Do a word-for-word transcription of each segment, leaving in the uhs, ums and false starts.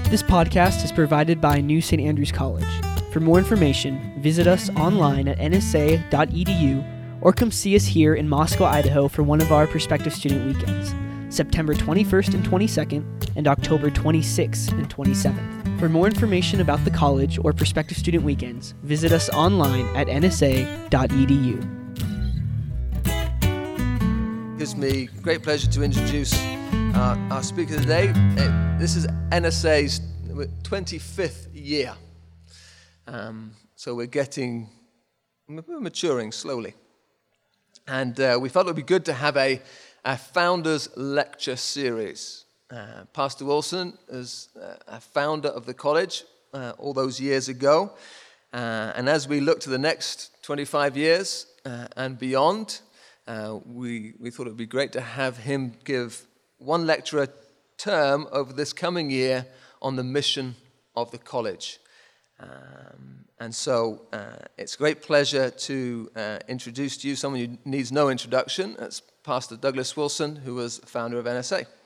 This podcast is provided by New Saint Andrews College. For more information, visit us online at n s a dot e d u or come see us here in Moscow, Idaho for one of our prospective student weekends, September twenty-first and twenty-second and October twenty-sixth and twenty-seventh. For more information about the college or prospective student weekends, visit us online at n s a dot e d u. It gives me great pleasure to introduce uh, our speaker today. Uh, this is N S A's twenty-fifth year. Um, so we're getting, we're maturing slowly. And uh, we thought it would be good to have a, a Founders Lecture series. Uh, Pastor Wilson is uh, a founder of the college uh, all those years ago. Uh, and as we look to the next twenty-five years uh, and beyond, uh, we, we thought it would be great to have him give one lecture a term over this coming year on the mission of the college. Um, and so uh, it's a great pleasure to uh, introduce to you someone who needs no introduction. That's Pastor Douglas Wilson, who was founder of N S A.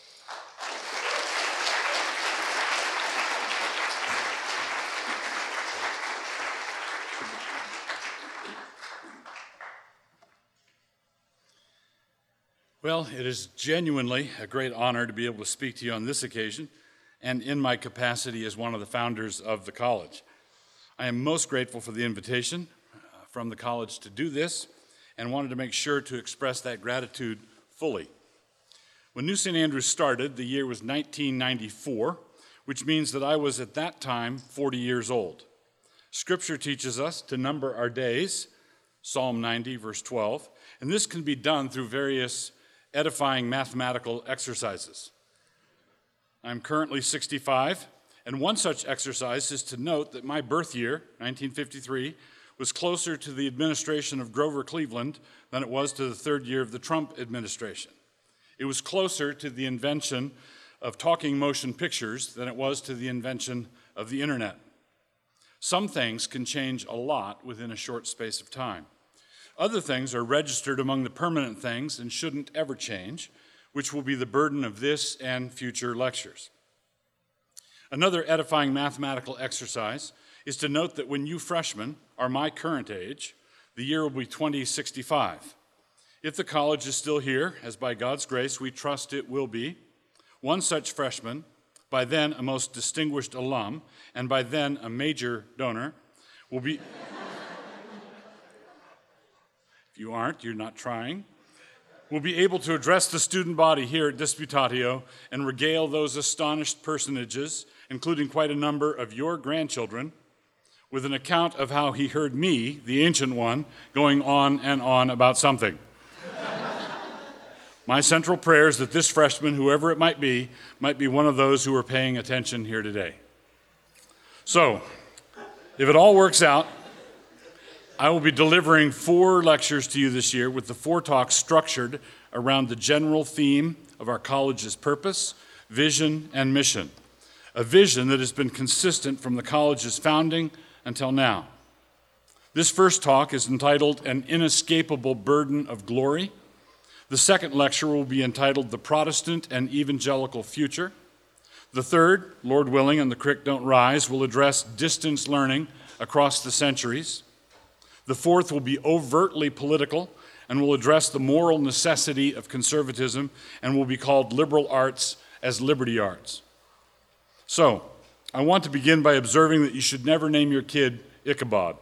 Well, it is genuinely a great honor to be able to speak to you on this occasion, and in my capacity as one of the founders of the college. I am most grateful for the invitation uh, from the college to do this, and wanted to make sure to express that gratitude fully. When New Saint Andrews started, the year was nineteen ninety-four, which means that I was at that time forty years old. Scripture teaches us to number our days, Psalm ninety, verse twelve, and this can be done through various edifying mathematical exercises. I'm currently sixty-five, and one such exercise is to note that my birth year, nineteen fifty-three, was closer to the administration of Grover Cleveland than it was to the third year of the Trump administration. It was closer to the invention of talking motion pictures than it was to the invention of the internet. Some things can change a lot within a short space of time. Other things are registered among the permanent things and shouldn't ever change, which will be the burden of this and future lectures. Another edifying mathematical exercise is to note that when you freshmen are my current age, the year will be twenty sixty-five. If the college is still here, as by God's grace we trust it will be, one such freshman, by then a most distinguished alum, and by then a major donor, will be... If you aren't, you're not trying. Will be able to address the student body here at Disputatio and regale those astonished personages, including quite a number of your grandchildren, with an account of how he heard me, the ancient one, going on and on about something. My central prayer is that this freshman, whoever it might be, might be one of those who are paying attention here today. So, if it all works out, I will be delivering four lectures to you this year with the four talks structured around the general theme of our college's purpose, vision, and mission, a vision that has been consistent from the college's founding until now. This first talk is entitled An Inescapable Burden of Glory. The second lecture will be entitled The Protestant and Evangelical Future. The third, Lord willing and the creek don't rise, will address distance learning across the centuries. The fourth will be overtly political and will address the moral necessity of conservatism and will be called liberal arts as liberty arts. So, I want to begin by observing that you should never name your kid Ichabod.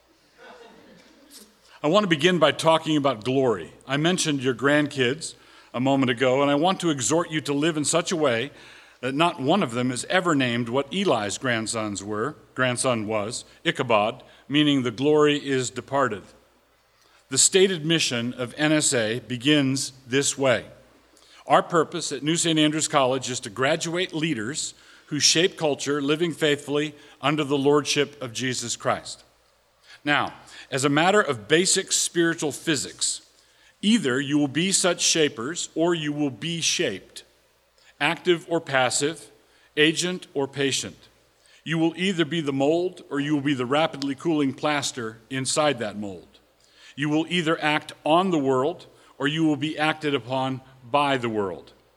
I want to begin by talking about glory. I mentioned your grandkids a moment ago, and I want to exhort you to live in such a way that not one of them is ever named what Eli's grandsons were, grandson was, Ichabod, meaning the glory is departed. The stated mission of N S A begins this way. Our purpose at New Saint Andrews College is to graduate leaders who shape culture, living faithfully under the lordship of Jesus Christ. Now, as a matter of basic spiritual physics, either you will be such shapers or you will be shaped, active or passive, agent or patient. You will either be the mold or you will be the rapidly cooling plaster inside that mold. You will either act on the world or you will be acted upon by the world.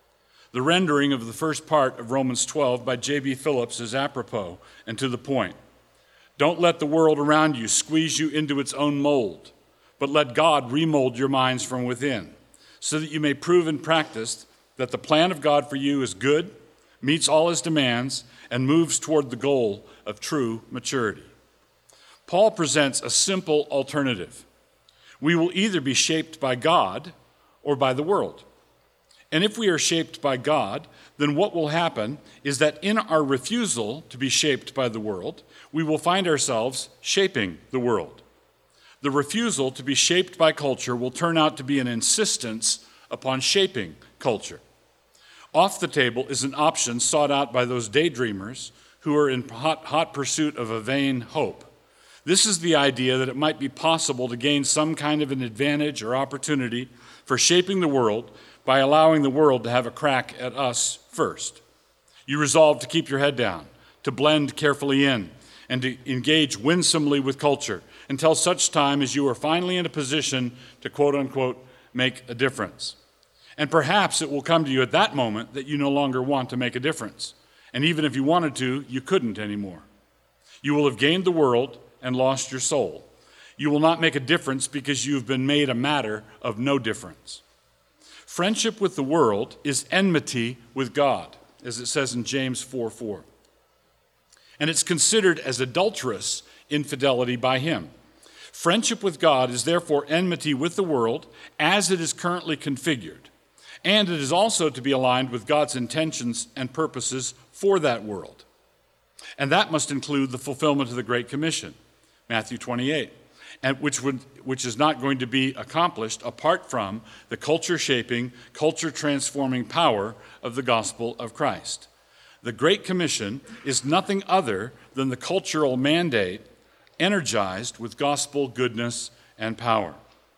The rendering of the first part of Romans twelve by J B Phillips is apropos and to the point. Don't let the world around you squeeze you into its own mold, but let God remold your minds from within, so that you may prove in practice that the plan of God for you is good, meets all his demands, and moves toward the goal of true maturity. Paul presents a simple alternative. We will either be shaped by God or by the world. And if we are shaped by God, then what will happen is that in our refusal to be shaped by the world, we will find ourselves shaping the world. The refusal to be shaped by culture will turn out to be an insistence upon shaping culture. Off the table is an option sought out by those daydreamers who are in hot, hot pursuit of a vain hope. This is the idea that it might be possible to gain some kind of an advantage or opportunity for shaping the world by allowing the world to have a crack at us first. You resolve to keep your head down, to blend carefully in, and to engage winsomely with culture until such time as you are finally in a position to quote-unquote make a difference. And perhaps it will come to you at that moment that you no longer want to make a difference. And even if you wanted to, you couldn't anymore. You will have gained the world and lost your soul. You will not make a difference because you've been made a matter of no difference. Friendship with the world is enmity with God, as it says in James four four. And it's considered as adulterous infidelity by him. Friendship with God is therefore enmity with the world as it is currently configured. And it is also to be aligned with God's intentions and purposes for that world. And that must include the fulfillment of the Great Commission, Matthew twenty-eight, and which would which is not going to be accomplished apart from the culture-shaping, culture-transforming power of the gospel of Christ. The Great Commission is nothing other than the cultural mandate energized with gospel goodness and power.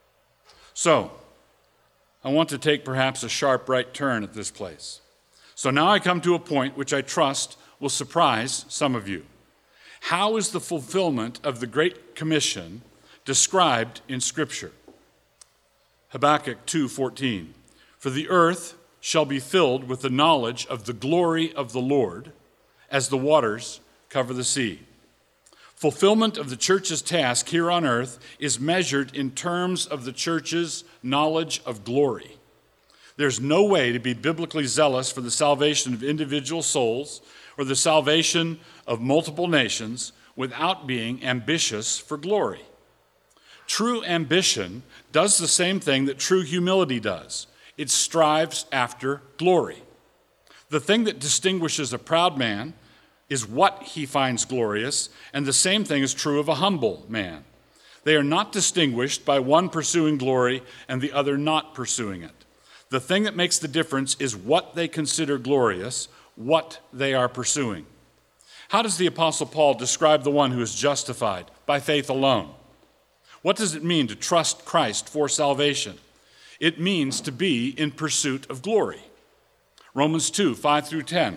So, I want to take perhaps a sharp right turn at this place. So now I come to a point which I trust will surprise some of you. How is the fulfillment of the Great Commission described in Scripture? Habakkuk two fourteen. For the earth shall be filled with the knowledge of the glory of the Lord as the waters cover the sea. Fulfillment of the church's task here on earth is measured in terms of the church's knowledge of glory. There's no way to be biblically zealous for the salvation of individual souls or the salvation of multiple nations without being ambitious for glory. True ambition does the same thing that true humility does. It strives after glory. The thing that distinguishes a proud man is what he finds glorious, and the same thing is true of a humble man. They are not distinguished by one pursuing glory and the other not pursuing it. The thing that makes the difference is what they consider glorious, what they are pursuing. How does the Apostle Paul describe the one who is justified by faith alone? What does it mean to trust Christ for salvation? It means to be in pursuit of glory. Romans two, five through ten.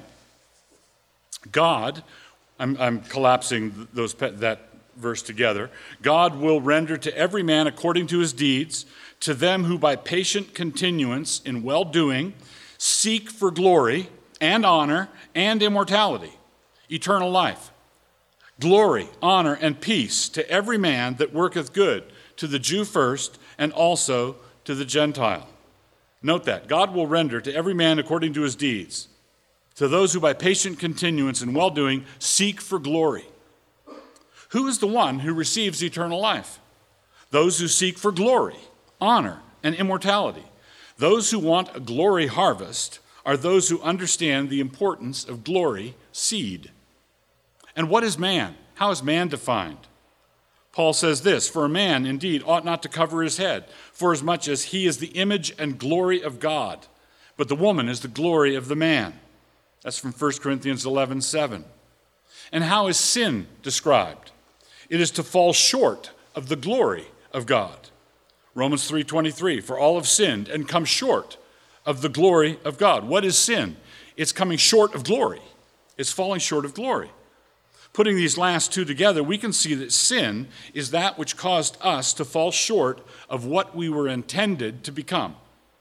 God, I'm, I'm collapsing those that verse together. God will render to every man according to his deeds, to them who by patient continuance in well-doing seek for glory and honor and immortality, eternal life. Glory, honor, and peace to every man that worketh good, to the Jew first, and also to the Gentile. Note that. God will render to every man according to his deeds, to those who by patient continuance in well-doing seek for glory. Who is the one who receives eternal life? Those who seek for glory, honor, and immortality. Those who want a glory harvest are those who understand the importance of glory seed. And what is man? How is man defined? Paul says this, for a man indeed ought not to cover his head, forasmuch as he is the image and glory of God, but the woman is the glory of the man. That's from First Corinthians eleven seven. And how is sin described? It is to fall short of the glory of God. Romans three twenty-three, for all have sinned and come short of the glory of God. What is sin? It's coming short of glory. It's falling short of glory. Putting these last two together, we can see that sin is that which caused us to fall short of what we were intended to become.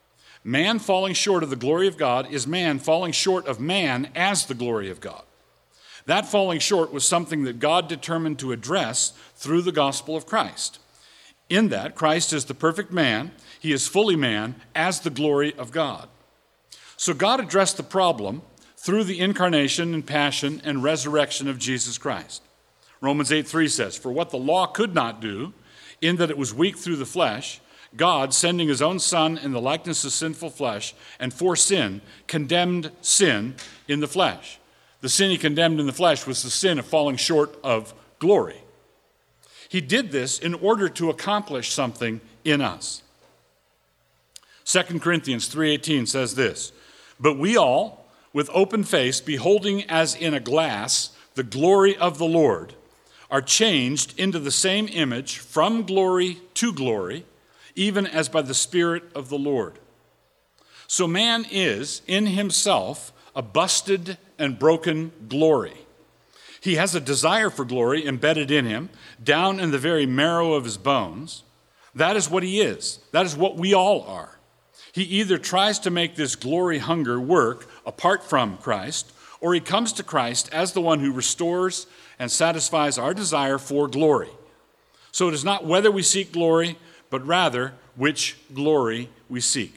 Man falling short of the glory of God is man falling short of man as the glory of God. That falling short was something that God determined to address through the gospel of Christ. In that, Christ is the perfect man. He is fully man as the glory of God. So God addressed the problem through the incarnation and passion and resurrection of Jesus Christ. Romans eight three says, "For what the law could not do, in that it was weak through the flesh, God, sending his own Son in the likeness of sinful flesh, and for sin, condemned sin in the flesh." The sin he condemned in the flesh was the sin of falling short of glory. He did this in order to accomplish something in us. Second Corinthians three eighteen says this, "But we all, with open face, beholding as in a glass the glory of the Lord, are changed into the same image from glory to glory, even as by the Spirit of the Lord." So man is, in himself, a busted and broken glory. He has a desire for glory embedded in him, down in the very marrow of his bones. That is what he is. That is what we all are. He either tries to make this glory hunger work apart from Christ, or he comes to Christ as the one who restores and satisfies our desire for glory. So it is not whether we seek glory, but rather which glory we seek.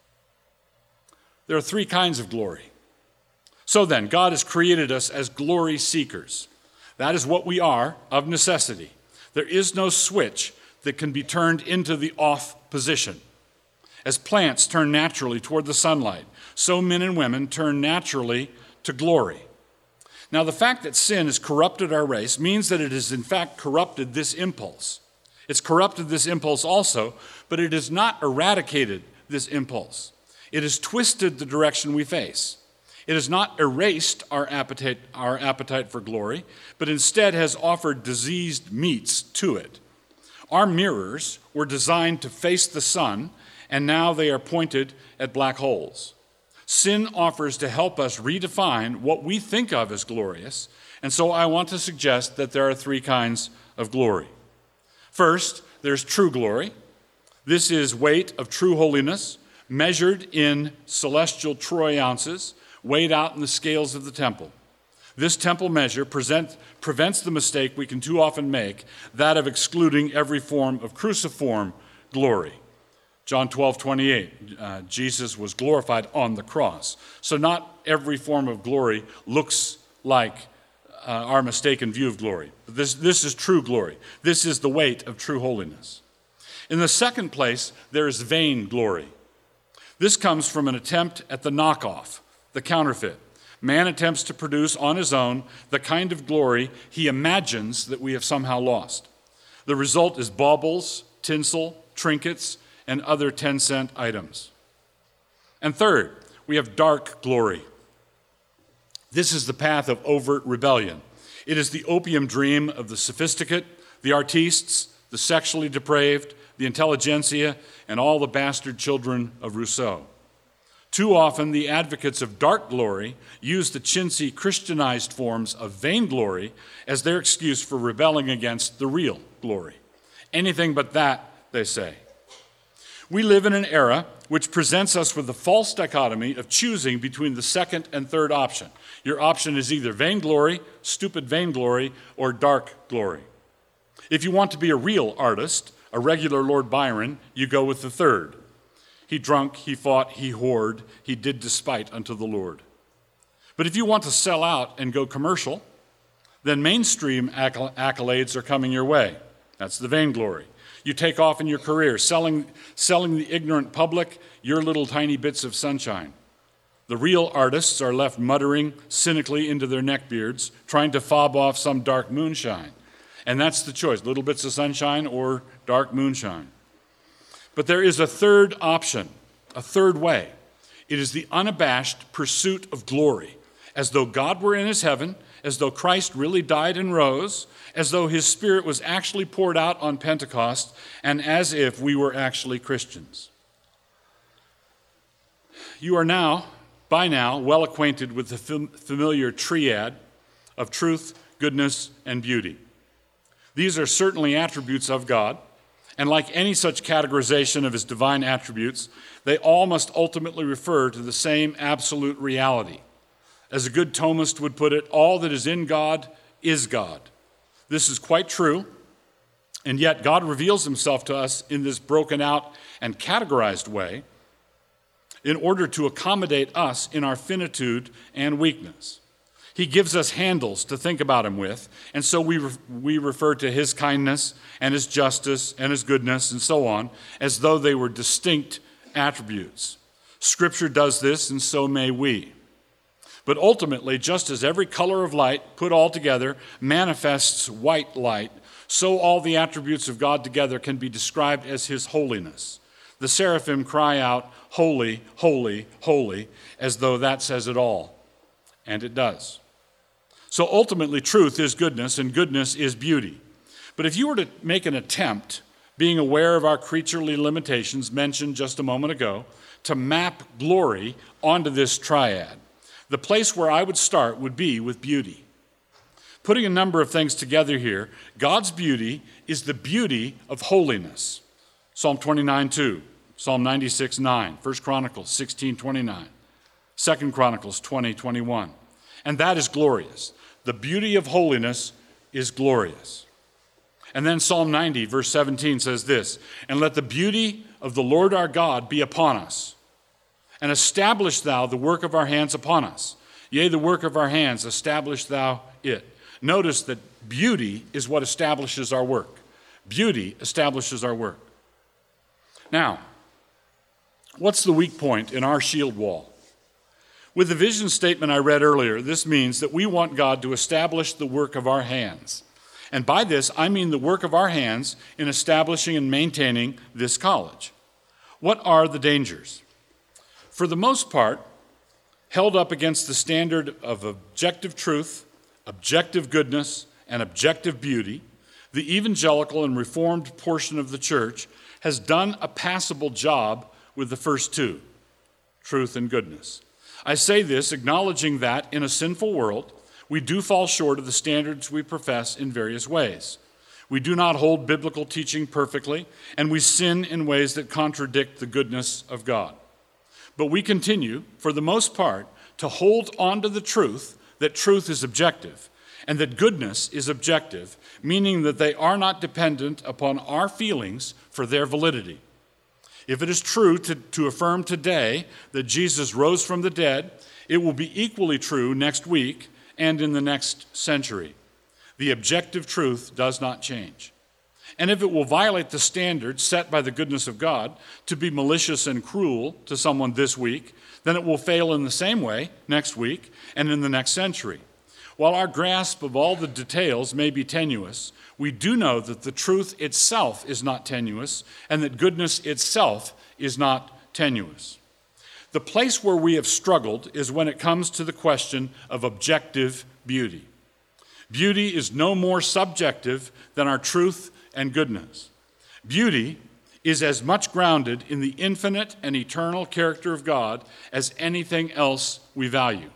There are three kinds of glory. So then, God has created us as glory seekers. That is what we are of necessity. There is no switch that can be turned into the off position. As plants turn naturally toward the sunlight, so men and women turn naturally to glory. Now, the fact that sin has corrupted our race means that it has in fact corrupted this impulse. It's corrupted this impulse also, but it has not eradicated this impulse. It has twisted the direction we face. It has not erased our appetite, our appetite for glory, but instead has offered diseased meats to it. Our mirrors were designed to face the sun, and now they are pointed at black holes. Sin offers to help us redefine what we think of as glorious, and so I want to suggest that there are three kinds of glory. First, there's true glory. This is weight of true holiness, measured in celestial troy ounces, weighed out in the scales of the temple. This temple measure present, prevents the mistake we can too often make, that of excluding every form of cruciform glory. John twelve twenty-eight, uh, Jesus was glorified on the cross. So not every form of glory looks like uh, our mistaken view of glory. This, this is true glory. This is the weight of true holiness. In the second place, there is vain glory. This comes from an attempt at the knockoff, the counterfeit. Man attempts to produce on his own the kind of glory he imagines that we have somehow lost. The result is baubles, tinsel, trinkets, and other ten-cent items. And third, we have dark glory. This is the path of overt rebellion. It is the opium dream of the sophisticate, the artistes, the sexually depraved, the intelligentsia, and all the bastard children of Rousseau. Too often, the advocates of dark glory use the chintzy Christianized forms of vainglory as their excuse for rebelling against the real glory. Anything but that, they say. We live in an era which presents us with the false dichotomy of choosing between the second and third option. Your option is either vainglory, stupid vainglory, or dark glory. If you want to be a real artist, a regular Lord Byron, you go with the third. He drunk, he fought, he whored, he did despite unto the Lord. But if you want to sell out and go commercial, then mainstream acc- accolades are coming your way. That's the vainglory. You take off in your career, selling, selling the ignorant public your little tiny bits of sunshine. The real artists are left muttering cynically into their neckbeards, trying to fob off some dark moonshine. And that's the choice, little bits of sunshine or dark moonshine. But there is a third option, a third way. It is the unabashed pursuit of glory, as though God were in his heaven, as though Christ really died and rose, as though his Spirit was actually poured out on Pentecost, and as if we were actually Christians. You are now, by now, well acquainted with the fam- familiar triad of truth, goodness, and beauty. These are certainly attributes of God, And like any such categorization of his divine attributes, they all must ultimately refer to the same absolute reality. As a good Thomist would put it, all that is in God is God. This is quite true, and yet God reveals himself to us in this broken out and categorized way in order to accommodate us in our finitude and weakness. He gives us handles to think about him with, and so we, re- we refer to his kindness and his justice and his goodness and so on as though they were distinct attributes. Scripture does this, and so may we. But ultimately, just as every color of light put all together manifests white light, so all the attributes of God together can be described as his holiness. The seraphim cry out, "Holy, holy, holy," as though that says it all. And it does. So ultimately, truth is goodness, and goodness is beauty. But if you were to make an attempt, being aware of our creaturely limitations mentioned just a moment ago, to map glory onto this triad, the place where I would start would be with beauty. Putting a number of things together here, God's beauty is the beauty of holiness. Psalm twenty-nine two, Psalm ninety-six nine, First Chronicles sixteen twenty-nine, Second Chronicles twenty twenty-one. And that is glorious. The beauty of holiness is glorious. And then Psalm ninety, verse seventeen says this, "And let the beauty of the Lord our God be upon us, and establish thou the work of our hands upon us. Yea, the work of our hands, establish thou it." Notice that beauty is what establishes our work. Beauty establishes our work. Now, what's the weak point in our shield wall? With the vision statement I read earlier, this means that we want God to establish the work of our hands. And by this, I mean the work of our hands in establishing and maintaining this college. What are the dangers? For the most part, held up against the standard of objective truth, objective goodness, and objective beauty, the evangelical and reformed portion of the church has done a passable job with the first two, truth and goodness. I say this acknowledging that in a sinful world, we do fall short of the standards we profess in various ways. We do not hold biblical teaching perfectly, and we sin in ways that contradict the goodness of God. But we continue, for the most part, to hold on to the truth that truth is objective and that goodness is objective, meaning that they are not dependent upon our feelings for their validity. If it is true to, to affirm today that Jesus rose from the dead, it will be equally true next week and in the next century. The objective truth does not change. And if it will violate the standards set by the goodness of God to be malicious and cruel to someone this week, then it will fail in the same way next week and in the next century. While our grasp of all the details may be tenuous, we do know that the truth itself is not tenuous and that goodness itself is not tenuous. The place where we have struggled is when it comes to the question of objective beauty. Beauty is no more subjective than our truth and goodness. Beauty is as much grounded in the infinite and eternal character of God as anything else we value.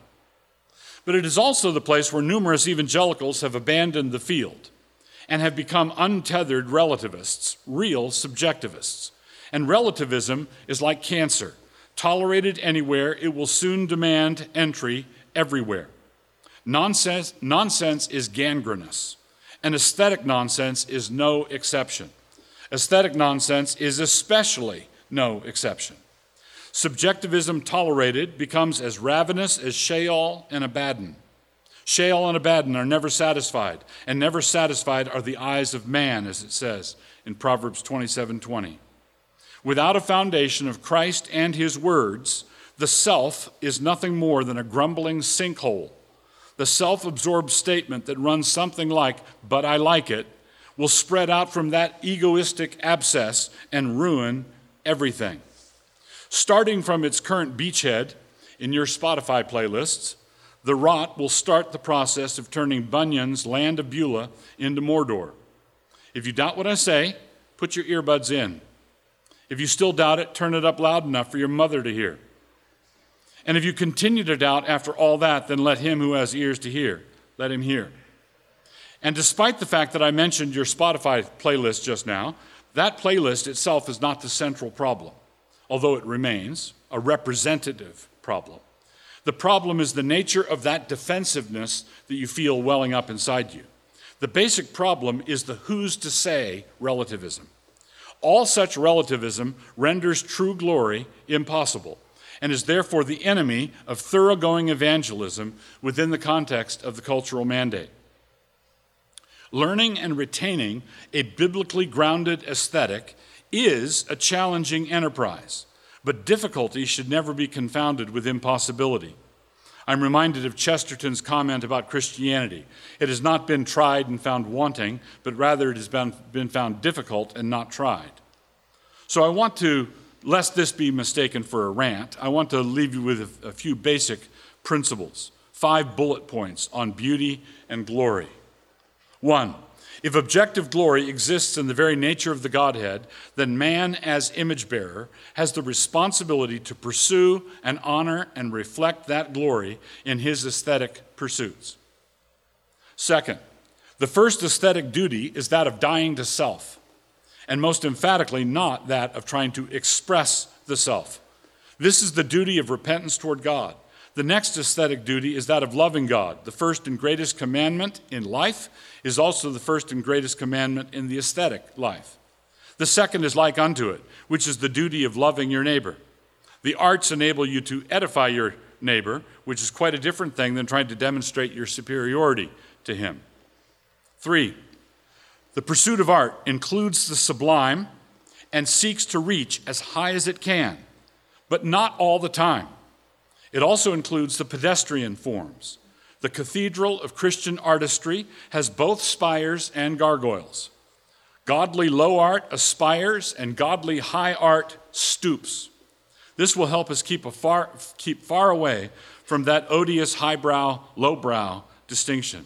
But it is also the place where numerous evangelicals have abandoned the field and have become untethered relativists, real subjectivists. And relativism is like cancer. Tolerated anywhere, it will soon demand entry everywhere. Nonsense, nonsense is gangrenous, and aesthetic nonsense is no exception. Aesthetic nonsense is especially no exception. Subjectivism tolerated becomes as ravenous as Sheol and Abaddon. Sheol and Abaddon are never satisfied, and never satisfied are the eyes of man, as it says in Proverbs twenty-seven twenty. Without a foundation of Christ and his words, the self is nothing more than a grumbling sinkhole. The self-absorbed statement that runs something like, "but I like it," will spread out from that egoistic abscess and ruin everything. Starting from its current beachhead in your Spotify playlists, the rot will start the process of turning Bunyan's Land of Beulah into Mordor. If you doubt what I say, put your earbuds in. If you still doubt it, turn it up loud enough for your mother to hear. And if you continue to doubt after all that, then let him who has ears to hear, let him hear. And despite the fact that I mentioned your Spotify playlist just now, That playlist itself is not the central problem, although it remains a representative problem. The problem is the nature of that defensiveness that you feel welling up inside you. The basic problem is the who's to say relativism. All such relativism renders true glory impossible and is therefore the enemy of thoroughgoing evangelism within the context of the cultural mandate. Learning and retaining a biblically grounded aesthetic is a challenging enterprise, but difficulty should never be confounded with impossibility. I'm reminded of Chesterton's comment about Christianity. It has not been tried and found wanting, but rather it has been, been found difficult and not tried. So I want to, lest this be mistaken for a rant, I want to leave you with a, a few basic principles, five bullet points on beauty and glory. One, if objective glory exists in the very nature of the Godhead, then man as image bearer has the responsibility to pursue and honor and reflect that glory in his aesthetic pursuits. Second, the first aesthetic duty is that of dying to self, and most emphatically not that of trying to express the self. This is the duty of repentance toward God. The next aesthetic duty is that of loving God. The first and greatest commandment in life is also the first and greatest commandment in the aesthetic life. The second is like unto it, which is the duty of loving your neighbor. The arts enable you to edify your neighbor, which is quite a different thing than trying to demonstrate your superiority to him. Three, the pursuit of art includes the sublime and seeks to reach as high as it can, but not all the time. It also includes the pedestrian forms. The cathedral of Christian artistry has both spires and gargoyles. Godly low art aspires and godly high art stoops. This will help us keep, a far, keep far away from that odious highbrow, lowbrow distinction.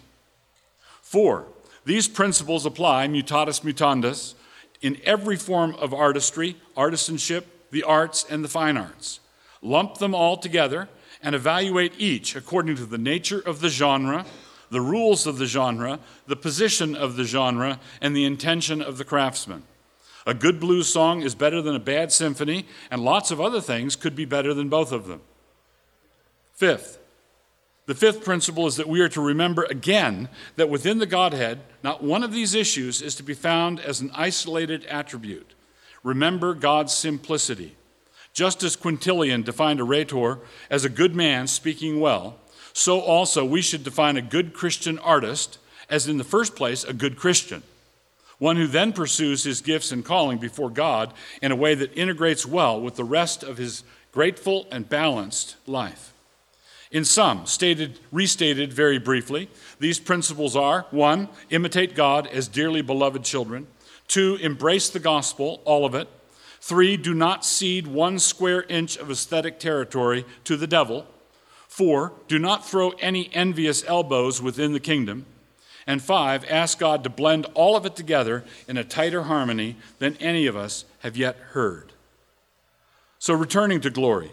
Four, these principles apply, mutatis mutandis, in every form of artistry, artisanship, the arts, and the fine arts. Lump them all together and evaluate each according to the nature of the genre, the rules of the genre, the position of the genre, and the intention of the craftsman. A good blues song is better than a bad symphony, and lots of other things could be better than both of them. Fifth, the fifth principle is that we are to remember again that within the Godhead, not one of these issues is to be found as an isolated attribute. Remember God's simplicity. Just as Quintilian defined a rhetor as a good man speaking well, so also we should define a good Christian artist as, in the first place, a good Christian, one who then pursues his gifts and calling before God in a way that integrates well with the rest of his grateful and balanced life. In sum, stated, restated very briefly, these principles are: one, imitate God as dearly beloved children; two, embrace the gospel, all of it; three, do not cede one square inch of aesthetic territory to the devil; four, do not throw any envious elbows within the kingdom; and five, ask God to blend all of it together in a tighter harmony than any of us have yet heard. So, returning to glory,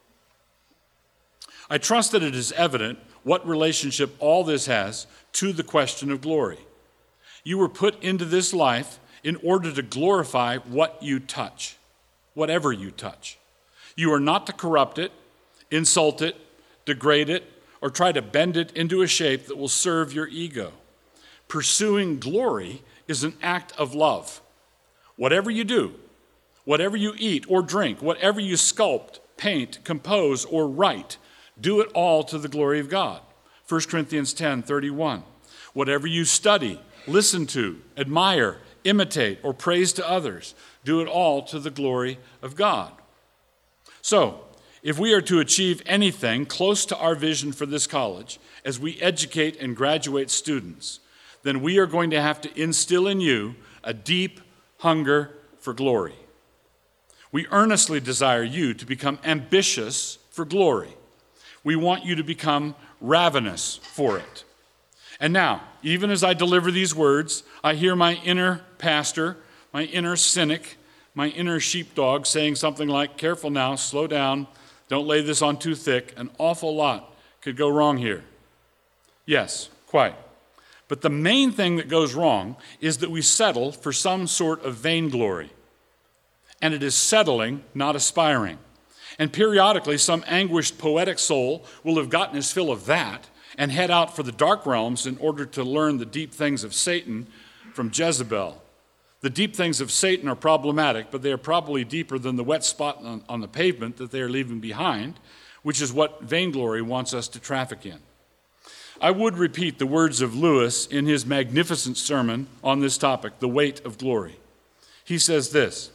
I trust that it is evident what relationship all this has to the question of glory. You were put into this life in order to glorify what you touch, whatever you touch. You are not to corrupt it, insult it, degrade it, or try to bend it into a shape that will serve your ego. Pursuing glory is an act of love. Whatever you do, whatever you eat or drink, whatever you sculpt, paint, compose, or write, do it all to the glory of God. First Corinthians ten thirty-one. Whatever you study, listen to, admire, imitate, or praise to others, do it all to the glory of God. So, if we are to achieve anything close to our vision for this college as we educate and graduate students, then we are going to have to instill in you a deep hunger for glory. We earnestly desire you to become ambitious for glory. We want you to become ravenous for it. And now, even as I deliver these words, I hear my inner pastor, my inner cynic, my inner sheepdog saying something like, "Careful now, slow down, don't lay this on too thick, an awful lot could go wrong here." Yes, quite. But the main thing that goes wrong is that we settle for some sort of vainglory. And it is settling, not aspiring. And periodically, some anguished poetic soul will have gotten his fill of that and head out for the dark realms in order to learn the deep things of Satan from Jezebel. The deep things of Satan are problematic, but they are probably deeper than the wet spot on, on the pavement that they are leaving behind, which is what vainglory wants us to traffic in. I would repeat the words of Lewis in his magnificent sermon on this topic, The Weight of Glory. He says this: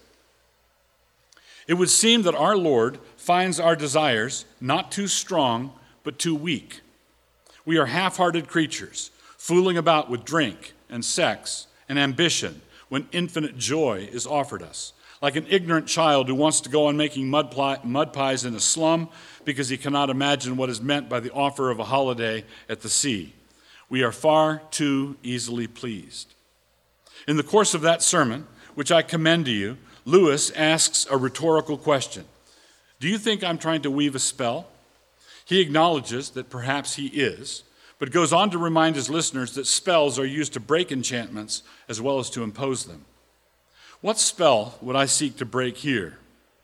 "It would seem that our Lord finds our desires not too strong, but too weak. We are half-hearted creatures, fooling about with drink and sex and ambition when infinite joy is offered us, like an ignorant child who wants to go on making mud, pie, mud pies in a slum because he cannot imagine what is meant by the offer of a holiday at the sea. We are far too easily pleased." In the course of that sermon, which I commend to you, Lewis asks a rhetorical question. Do you think I'm trying to weave a spell? He acknowledges that perhaps he is, but goes on to remind his listeners that spells are used to break enchantments as well as to impose them. What spell would I seek to break here?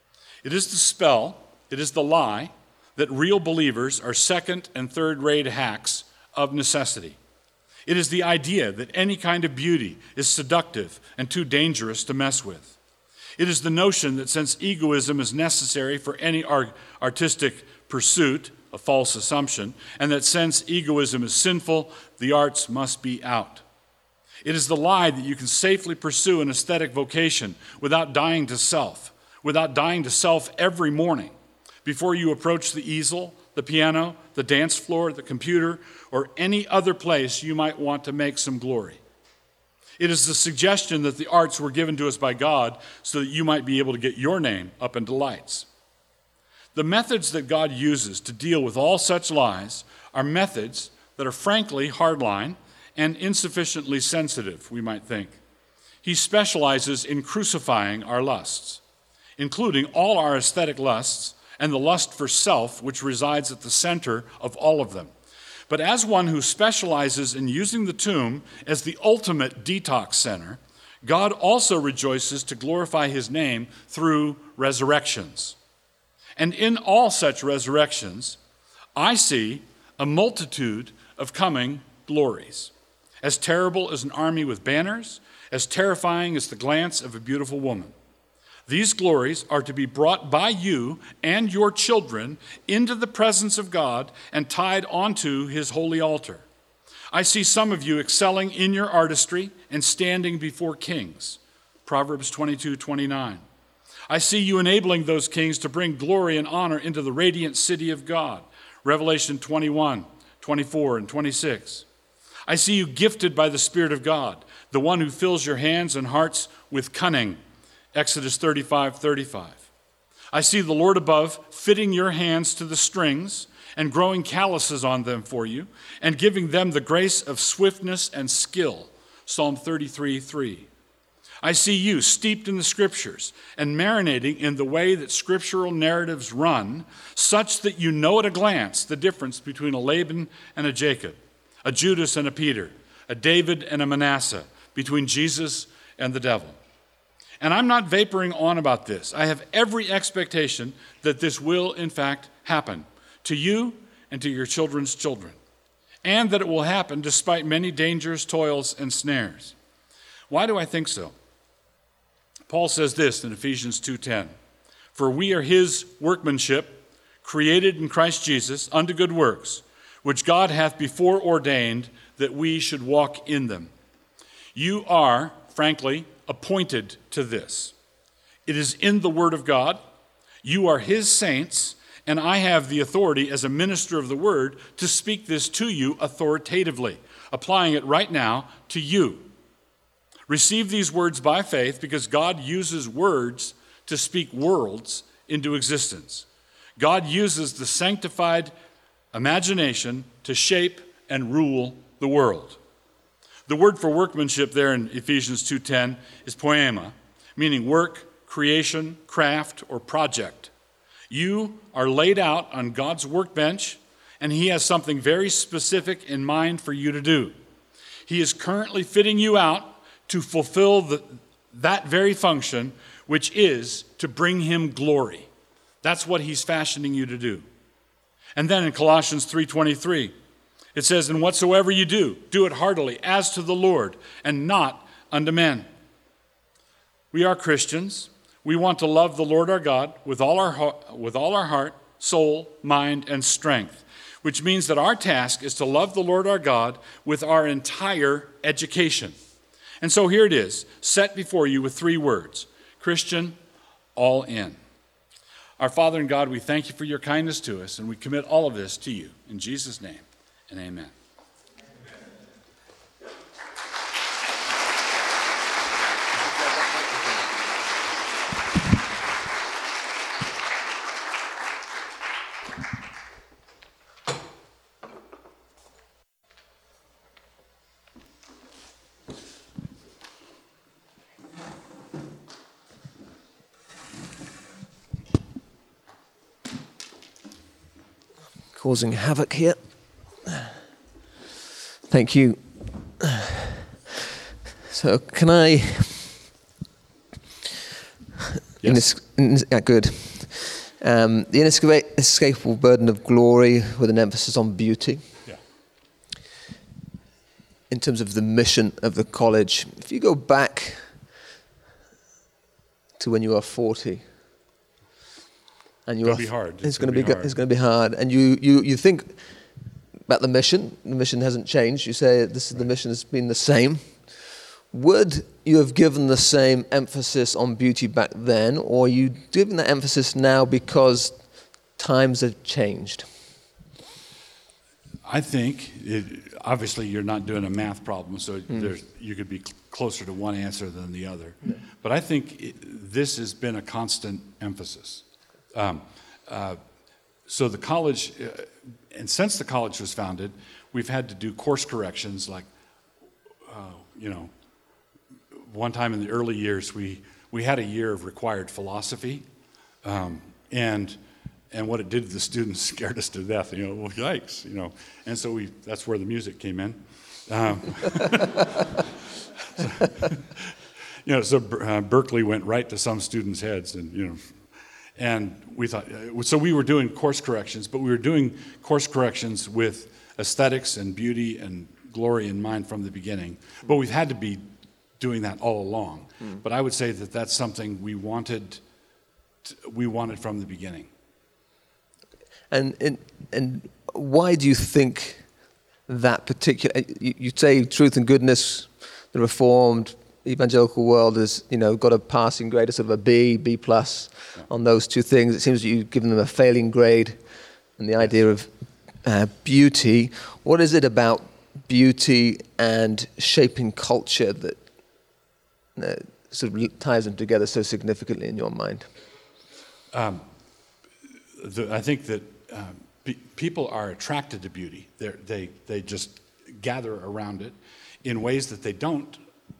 It is the spell, it is the lie, that real believers are second and third-rate hacks of necessity. It is the idea that any kind of beauty is seductive and too dangerous to mess with. It is the notion that since egoism is necessary for any art- artistic pursuit, a false assumption, and that since egoism is sinful, the arts must be out. It is the lie that you can safely pursue an aesthetic vocation without dying to self, without dying to self every morning before you approach the easel, the piano, the dance floor, the computer, or any other place you might want to make some glory. It is the suggestion that the arts were given to us by God so that you might be able to get your name up into lights. The methods that God uses to deal with all such lies are methods that are frankly hardline and insufficiently sensitive, we might think. He specializes in crucifying our lusts, including all our aesthetic lusts and the lust for self, which resides at the center of all of them. But as one who specializes in using the tomb as the ultimate detox center, God also rejoices to glorify his name through resurrections. And in all such resurrections, I see a multitude of coming glories, as terrible as an army with banners, as terrifying as the glance of a beautiful woman. These glories are to be brought by you and your children into the presence of God and tied onto his holy altar. I see some of you excelling in your artistry and standing before kings, Proverbs twenty-two twenty-nine. I see you enabling those kings to bring glory and honor into the radiant city of God, Revelation twenty-one, twenty-four, and twenty-six. I see you gifted by the Spirit of God, the one who fills your hands and hearts with cunning, Exodus thirty-five, thirty-five. I see the Lord above fitting your hands to the strings and growing calluses on them for you and giving them the grace of swiftness and skill, Psalm thirty-three, three. I see you steeped in the Scriptures and marinating in the way that scriptural narratives run, such that you know at a glance the difference between a Laban and a Jacob, a Judas and a Peter, a David and a Manasseh, between Jesus and the devil. And I'm not vaporing on about this. I have every expectation that this will, in fact, happen to you and to your children's children, and that it will happen despite many dangers, toils, and snares. Why do I think so? Paul says this in Ephesians two ten, "For we are his workmanship, created in Christ Jesus unto good works, which God hath before ordained that we should walk in them." You are, frankly, appointed to this. It is in the Word of God. You are his saints, and I have the authority as a minister of the Word to speak this to you authoritatively, applying it right now to you. Receive these words by faith because God uses words to speak worlds into existence. God uses the sanctified imagination to shape and rule the world. The word for workmanship there in Ephesians two ten is poema, meaning work, creation, craft, or project. You are laid out on God's workbench, and he has something very specific in mind for you to do. He is currently fitting you out to fulfill the, that very function, which is to bring him glory. That's what he's fashioning you to do. And then in Colossians three twenty-three, it says, "And whatsoever you do, do it heartily, as to the Lord, and not unto men." We are Christians. We want to love the Lord our God with all our, with all our heart, soul, mind, and strength, which means that our task is to love the Lord our God with our entire education. And so here it is, set before you with three words: Christian, all in. Our Father and God, we thank you for your kindness to us, and we commit all of this to you. In Jesus' name, and amen. Causing havoc here. Thank you. So, can I? Yes. In, yeah, good. Um, the inescapable burden of glory, with an emphasis on beauty. Yeah. In terms of the mission of the college, if you go back to when you were forty. And you It's are, gonna be hard. It's, It's going to gonna be, be go- hard. it's going to be hard. And you, you, you think about the mission. The mission hasn't changed. You say this is the mission has been the same. Would you have given the same emphasis on beauty back then, or are you giving that emphasis now because times have changed? I think, it, obviously you're not doing a math problem, so Mm. there's, you could be cl- closer to one answer than the other. Yeah. But I think it, this has been a constant emphasis. Um, uh, so the college, uh, and since the college was founded, we've had to do course corrections like, uh, you know, one time in the early years, we, we had a year of required philosophy, um, and and what it did to the students scared us to death. You know, well, yikes, you know, and so we that's where the music came in. Um, so, you know, so uh, Berkeley went right to some students' heads, and you know, and we thought uh, so we were doing course corrections, but we were doing course corrections with aesthetics and beauty and glory in mind from the beginning. But we've had to be doing that all along. Mm. But I would say that that's something we wanted to, we wanted from the beginning. And, and and why do you think that particular? You, you say truth and goodness, the Reformed evangelical world has, you know, got a passing grade, a sort of a B, B plus, yeah. on those two things. It seems that you've given them a failing grade, and the idea of uh, beauty. What is it about beauty and shaping culture that uh, sort of ties them together so significantly in your mind? Um, the, I think that uh, pe- people are attracted to beauty. They're, they they just gather around it in ways that they don't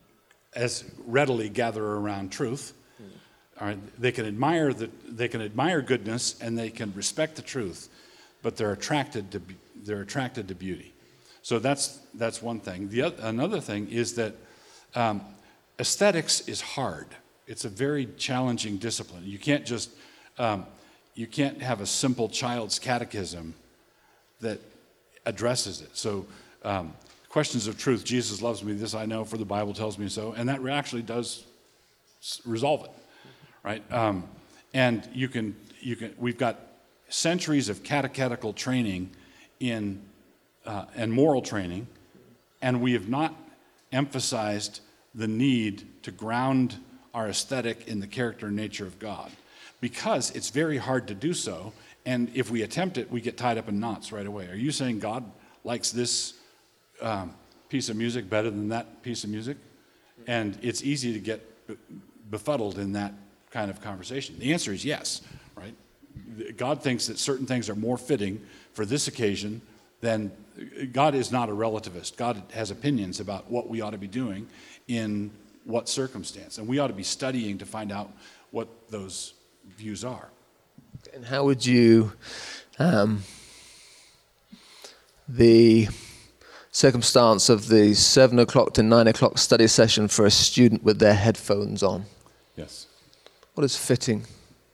as readily gather around truth. Mm. All right, they can admire the, they can admire goodness and they can respect the truth, but they're attracted to they're attracted to beauty. So that's that's one thing. The other, another thing is that um, aesthetics is hard. It's a very challenging discipline. You can't just um, you can't have a simple child's catechism that addresses it. So um, questions of truth. Jesus loves me. This I know, for the Bible tells me so, and that actually does resolve it, right? Um, and you can you can. We've got centuries of catechetical training in uh, and moral training, and we have not emphasized the need to ground our aesthetic in the character and nature of God, because it's very hard to do so, and if we attempt it, we get tied up in knots right away. Are you saying God likes this um, piece of music better than that piece of music? And it's easy to get befuddled in that kind of conversation. The answer is yes, right? God thinks that certain things are more fitting for this occasion than... God is not a relativist. God has opinions about what we ought to be doing in what circumstance, and we ought to be studying to find out what those views are. And how would you, um, the circumstance of the seven o'clock to nine o'clock study session for a student with their headphones on. Yes. What is fitting?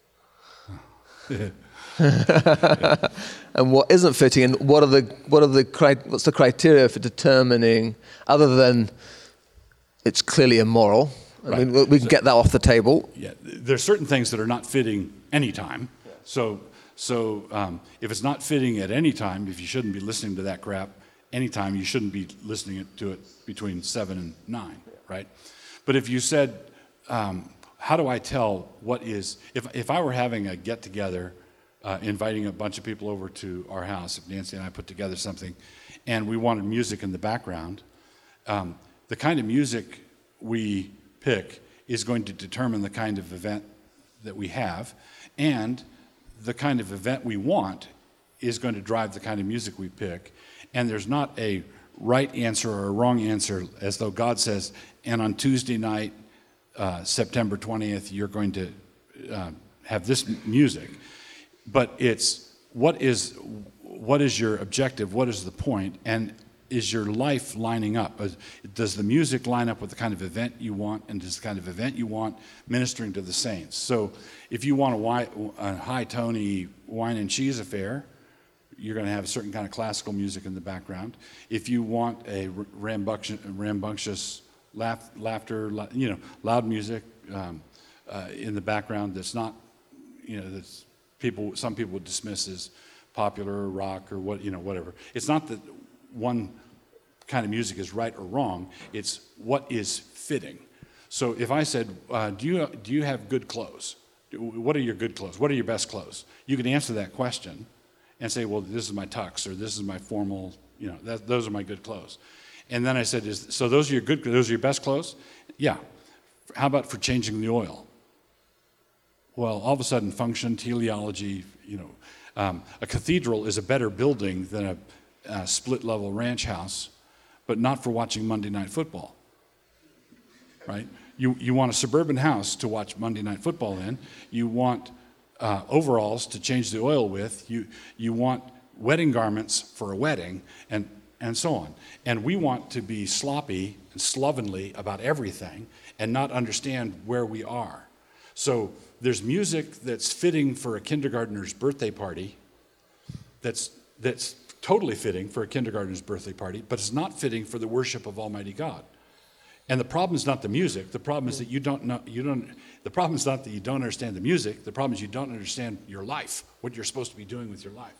And what isn't fitting, and what are the what are the what's the criteria for determining, other than it's clearly immoral? I Right. mean, we can So- get that off the table. Yeah, there's certain things that are not fitting anytime. So, so um, if it's not fitting at any time, if you shouldn't be listening to that crap anytime, you shouldn't be listening to it between seven and nine, right? But if you said, um, how do I tell what is, if, if I were having a get-together, uh, inviting a bunch of people over to our house, if Nancy and I put together something, and we wanted music in the background, um, the kind of music we pick is going to determine the kind of event that we have, and the kind of event we want is going to drive the kind of music we pick. And there's not a right answer or a wrong answer, as though God says, and on Tuesday night, uh, September twentieth, you're going to uh, have this m- music. But it's what is what is your objective? What is the point? And is your life lining up? Uh, Does the music line up with the kind of event you want, and does the kind of event you want ministering to the saints? So if you want a, wi- a high-tony wine and cheese affair, you're going to have a certain kind of classical music in the background. If you want a r- rambunctious, rambunctious laugh, laughter, la- you know, loud music um, uh, in the background that's not, you know, that's people. Some people would dismiss as popular or rock or what, you know, whatever. It's not that one kind of music is right or wrong. It's what is fitting. So if I said, uh, do you do you have good clothes? What are your good clothes? What are your best clothes? You can answer that question and say, well, this is my tux, or this is my formal, you know, that, those are my good clothes. And then I said, is, so those are your good, those are your best clothes? Yeah. How about for changing the oil? Well, all of a sudden, function, teleology, you know, um, a cathedral is a better building than a, a split-level ranch house, but not for watching Monday Night Football, right? You you want a suburban house to watch Monday Night Football in. You want uh, overalls to change the oil with. You you want wedding garments for a wedding, and and so on. And we want to be sloppy and slovenly about everything and not understand where we are. So there's music that's fitting for a kindergartner's birthday party, that's that's totally fitting for a kindergartner's birthday party, but it's not fitting for the worship of Almighty God. And the problem is not the music. The problem is that you don't know, you don't, the problem is not that you don't understand the music. The problem is you don't understand your life, what you're supposed to be doing with your life.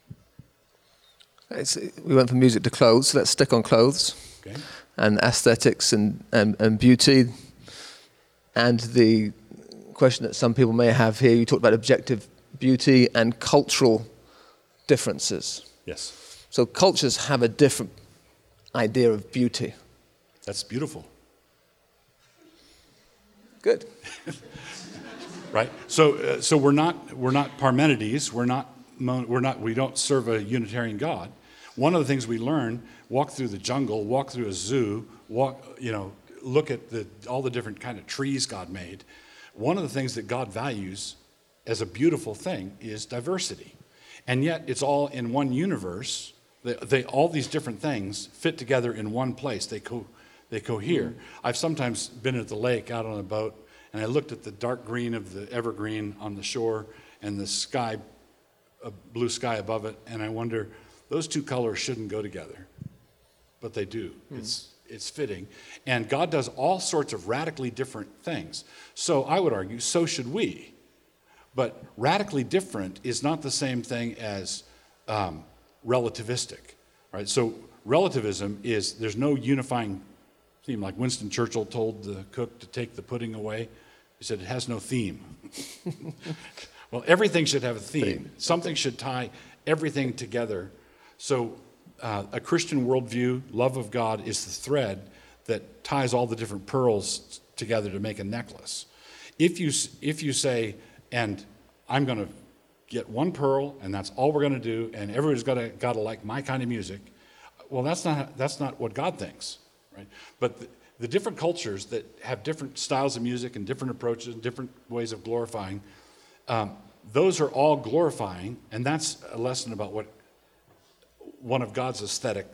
It's, we went from music to clothes, so let's stick on clothes. Okay? And aesthetics and, and, and beauty. And the question that some people may have here, you talked about objective beauty and cultural differences. Yes. So cultures have a different idea of beauty. That's beautiful. Good. Right? So, uh, so we're not we're not Parmenides. We're not we're not we don't serve a Unitarian God. One of the things we learn: walk through the jungle, walk through a zoo, walk you know, look at the all the different kind of trees God made. One of the things that God values as a beautiful thing is diversity, and yet it's all in one universe. They, they all these different things fit together in one place. They co they cohere. I've sometimes been at the lake out on a boat, and I looked at the dark green of the evergreen on the shore and the sky, a blue sky above it, and I wonder, those two colors shouldn't go together, but they do. Mm. It's it's fitting, and God does all sorts of radically different things. So I would argue, so should we. But radically different is not the same thing as um, relativistic, right? So relativism is there's no unifying theme. Like Winston Churchill told the cook to take the pudding away. He said it has no theme. Well, everything should have a theme. theme. Something should tie everything together. So uh, a Christian worldview, love of God, is the thread that ties all the different pearls together to make a necklace. If you if you say, and I'm going to get one pearl, and that's all we're going to do, and everybody's got to got to like my kind of music. Well, that's not that's not what God thinks, right? But the, the different cultures that have different styles of music and different approaches, and different ways of glorifying, um, those are all glorifying, and that's a lesson about what one of God's aesthetic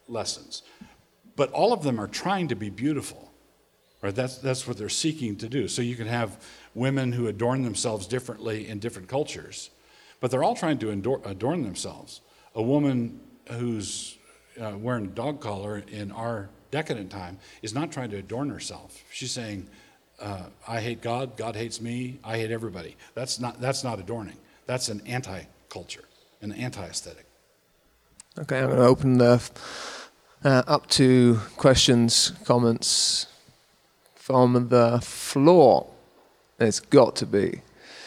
lessons. But all of them are trying to be beautiful, right? That's, that's what they're seeking to do. So you can have women who adorn themselves differently in different cultures, but they're all trying to adorn, adorn themselves. A woman who's uh, wearing a dog collar in our decadent time is not trying to adorn herself. She's saying, uh, I hate God, God hates me, I hate everybody. That's not, that's not adorning. That's an anti-culture, an anti-aesthetic. Okay, I'm going to open the, uh, up to questions, comments from the floor. It's got to be.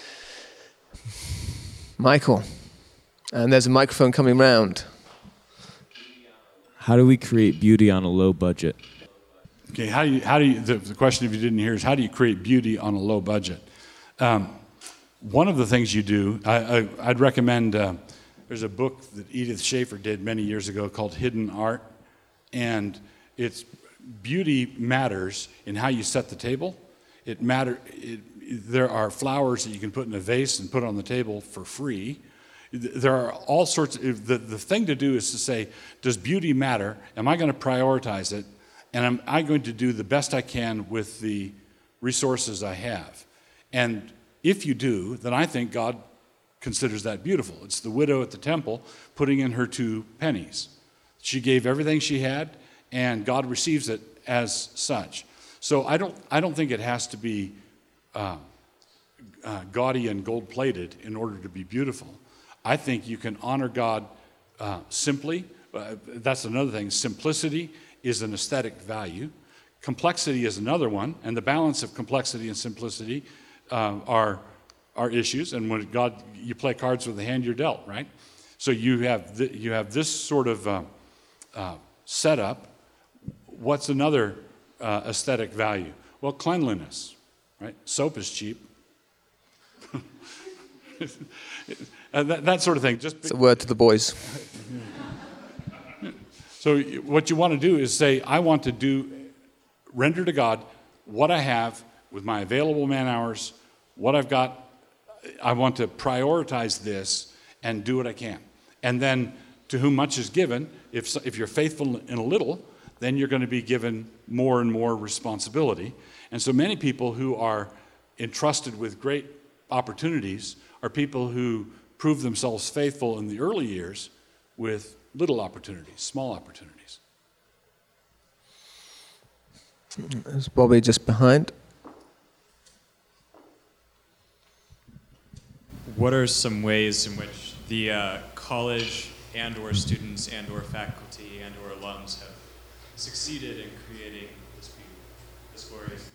Michael. And there's a microphone coming round. How do we create beauty on a low budget? Okay, how do you, how do you, the, the question, if you didn't hear, is how do you create beauty on a low budget? Um, one of the things you do, I, I, I'd recommend, uh, there's a book that Edith Schaefer did many years ago called Hidden Art, and it's beauty matters in how you set the table. It matter. It, there are flowers that you can put in a vase and put on the table for free. There are all sorts of, the, the thing to do is to say, does beauty matter? Am I going to prioritize it? And am I going to do the best I can with the resources I have? And if you do, then I think God considers that beautiful. It's the widow at the temple putting in her two pennies. She gave everything she had, and God receives it as such. So I don't, I don't think it has to be uh, uh, gaudy and gold-plated in order to be beautiful. I think you can honor God uh, simply. Uh, that's another thing. Simplicity is an aesthetic value. Complexity is another one, and the balance of complexity and simplicity uh, are, are issues. And when God, you play cards with the hand you're dealt, right? So you have th- you have this sort of uh, uh, setup. What's another uh, aesthetic value? Well, cleanliness, right? Soap is cheap. uh, that, that sort of thing. Just it's a word to the boys. So what you want to do is say, I want to do, render to God what I have with my available man hours, what I've got. I want to prioritize this and do what I can. And then to whom much is given, if, if you're faithful in a little, then you're going to be given more and more responsibility. And so many people who are entrusted with great opportunities are people who prove themselves faithful in the early years with little opportunities, small opportunities. There's Bobby just behind. What are some ways in which the uh, college and or students and or faculty and or alums have succeeded in creating this beauty, this glorious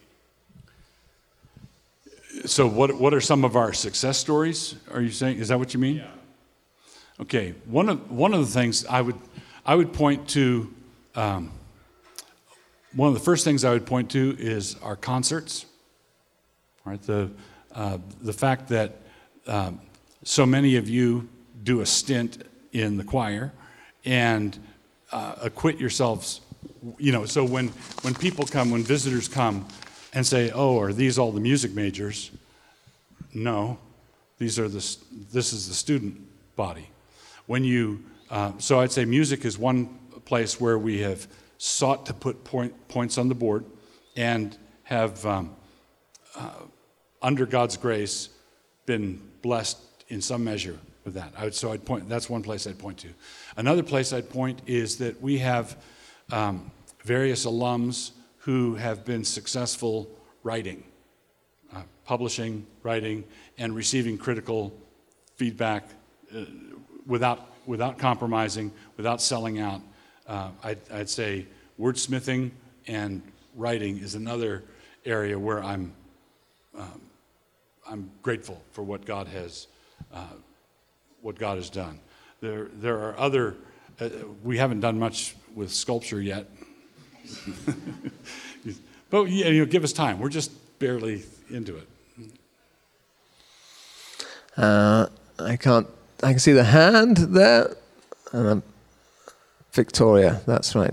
beauty? So what what are some of our success stories, are you saying? Is that what you mean? Yeah. Okay, one of one of the things I would I would point to, um, one of the first things I would point to is our concerts. Right, the uh, the fact that um, so many of you do a stint in the choir and uh, acquit yourselves. You know, so when when people come, when visitors come, and say, "Oh, are these all the music majors?" No, these are the this is the student body. When you, uh, so I'd say music is one place where we have sought to put point, points on the board and have, um, uh, under God's grace, been blessed in some measure with that. I would, so I'd point. That's one place I'd point to. Another place I'd point is that we have um, various alums who have been successful writing, uh, publishing, writing, and receiving critical feedback. Uh, Without without compromising, without selling out. uh, I'd, I'd say wordsmithing and writing is another area where I'm um, I'm grateful for what God has uh, what God has done. There there are other. Uh, we haven't done much with sculpture yet, but yeah, you know, give us time. We're just barely into it. Uh, I can't. I can see the hand there. And I'm Victoria, that's right.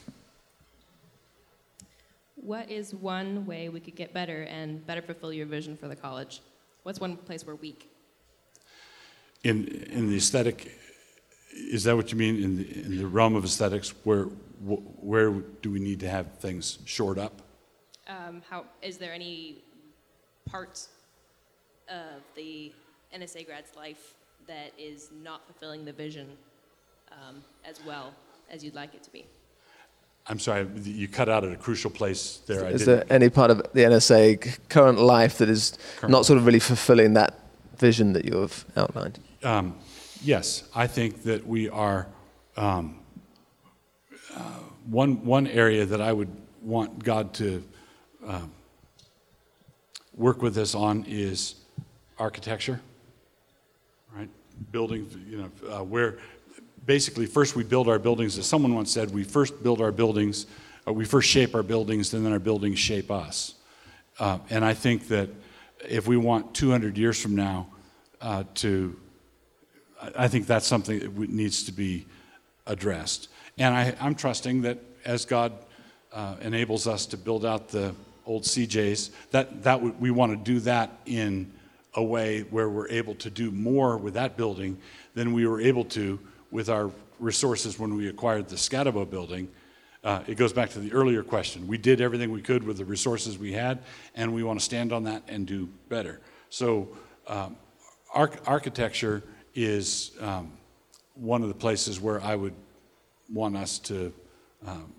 What is one way we could get better and better fulfill your vision for the college? What's one place we're weak? In in the aesthetic is that what you mean in the, in the realm of aesthetics? Where where do we need to have things shored up? Um, how is there any parts of the N S A grad's life that is not fulfilling the vision um, as well as you'd like it to be? I'm sorry, you cut out at a crucial place there. I Is didn't. there any part of the N S A current life that is Current not sort of really fulfilling that vision that you have outlined? Um, yes, I think that we are. Um, uh, one one area that I would want God to um, work with us on is architecture. Right, building. You know, uh, where basically first we build our buildings. As someone once said, we first build our buildings. Uh, we first shape our buildings, and then our buildings shape us. Uh, and I think that if we want two hundred years from now uh, to, I think that's something that needs to be addressed. And I, I'm trusting that as God uh, enables us to build out the old C Js, that, that w- we want to do that in a way where we're able to do more with that building than we were able to with our resources when we acquired the Scatabo building. Uh, it goes back to the earlier question. We did everything we could with the resources we had, and we want to stand on that and do better. So um, arch- architecture is um, one of the places where I would want us to um,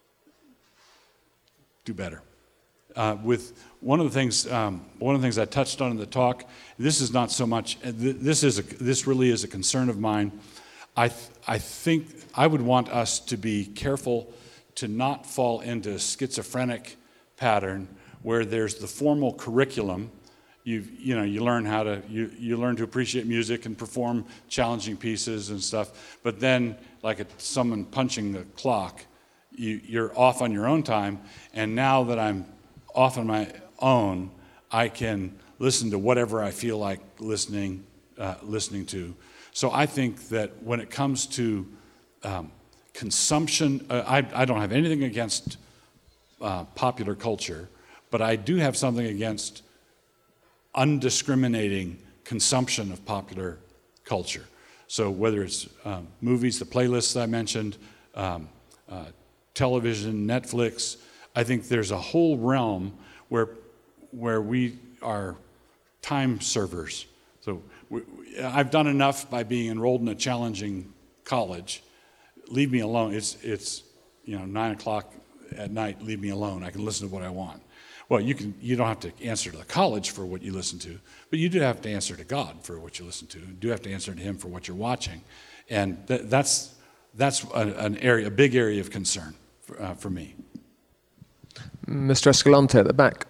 do better. Uh, with one of the things, um, one of the things I touched on in the talk. This is not so much. This is a, this really is a concern of mine. I th- I think I would want us to be careful to not fall into a schizophrenic pattern where there's the formal curriculum. You you know you learn how to you you learn to appreciate music and perform challenging pieces and stuff. But then, like a, someone punching the clock, you you're off on your own time. And now that I'm off on my own, I can listen to whatever I feel like listening uh, listening to. So I think that when it comes to um, consumption, uh, I, I don't have anything against uh, popular culture, but I do have something against undiscriminating consumption of popular culture. So whether it's um, movies, the playlists I mentioned, um, uh, television, Netflix, I think there's a whole realm where where we are time servers. So we, I've done enough by being enrolled in a challenging college. Leave me alone. It's it's you know nine o'clock at night. Leave me alone. I can listen to what I want. Well, you can. You don't have to answer to the college for what you listen to, but you do have to answer to God for what you listen to. You do have to answer to Him for what you're watching, and th- that's that's a, an area, a big area of concern for, uh, for me. Mister Escalante at the back.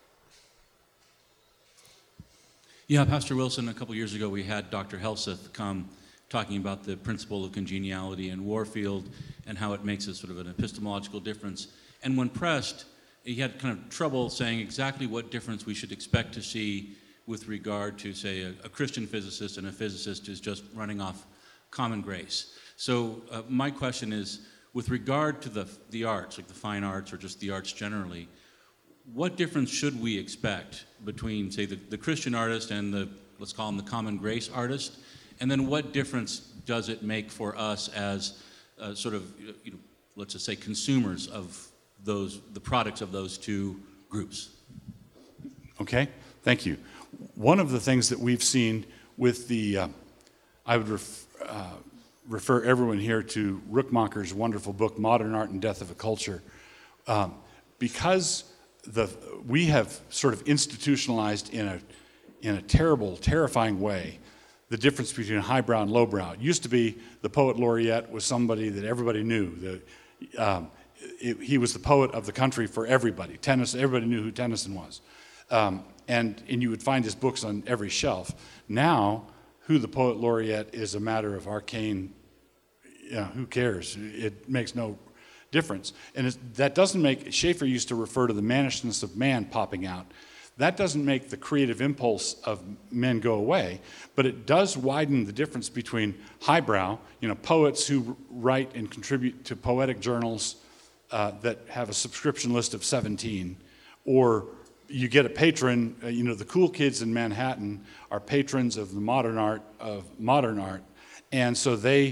Yeah, Pastor Wilson, a couple years ago we had Doctor Helseth come talking about the principle of congeniality in Warfield and how it makes a sort of an epistemological difference. And when pressed, he had kind of trouble saying exactly what difference we should expect to see with regard to, say, a, a Christian physicist and a physicist who's just running off common grace. So uh, my question is, with regard to the the arts, like the fine arts or just the arts generally, what difference should we expect between, say, the, the Christian artist and the, let's call him the common grace artist? And then what difference does it make for us as uh, sort of, you know, let's just say consumers of those, the products of those two groups? Okay, thank you. One of the things that we've seen with the, uh, I would ref, uh, refer everyone here to Rookmacher's wonderful book, Modern Art and Death of a Culture, um, because the we have sort of institutionalized in a in a terrible, terrifying way the difference between highbrow and lowbrow. It used to be the poet laureate was somebody that everybody knew. The, um, it, he was the poet of the country for everybody. Tennyson, everybody knew who Tennyson was. Um, and, and you would find his books on every shelf. Now, who the poet laureate is a matter of arcane, you know, who cares? It makes no difference. And it's, that doesn't make, Schaeffer used to refer to the mannishness of man popping out. That doesn't make the creative impulse of men go away, but it does widen the difference between highbrow, you know, poets who write and contribute to poetic journals uh, that have a subscription list of seventeen, or you get a patron, uh, you know, the cool kids in Manhattan are patrons of the modern art, of modern art, and so they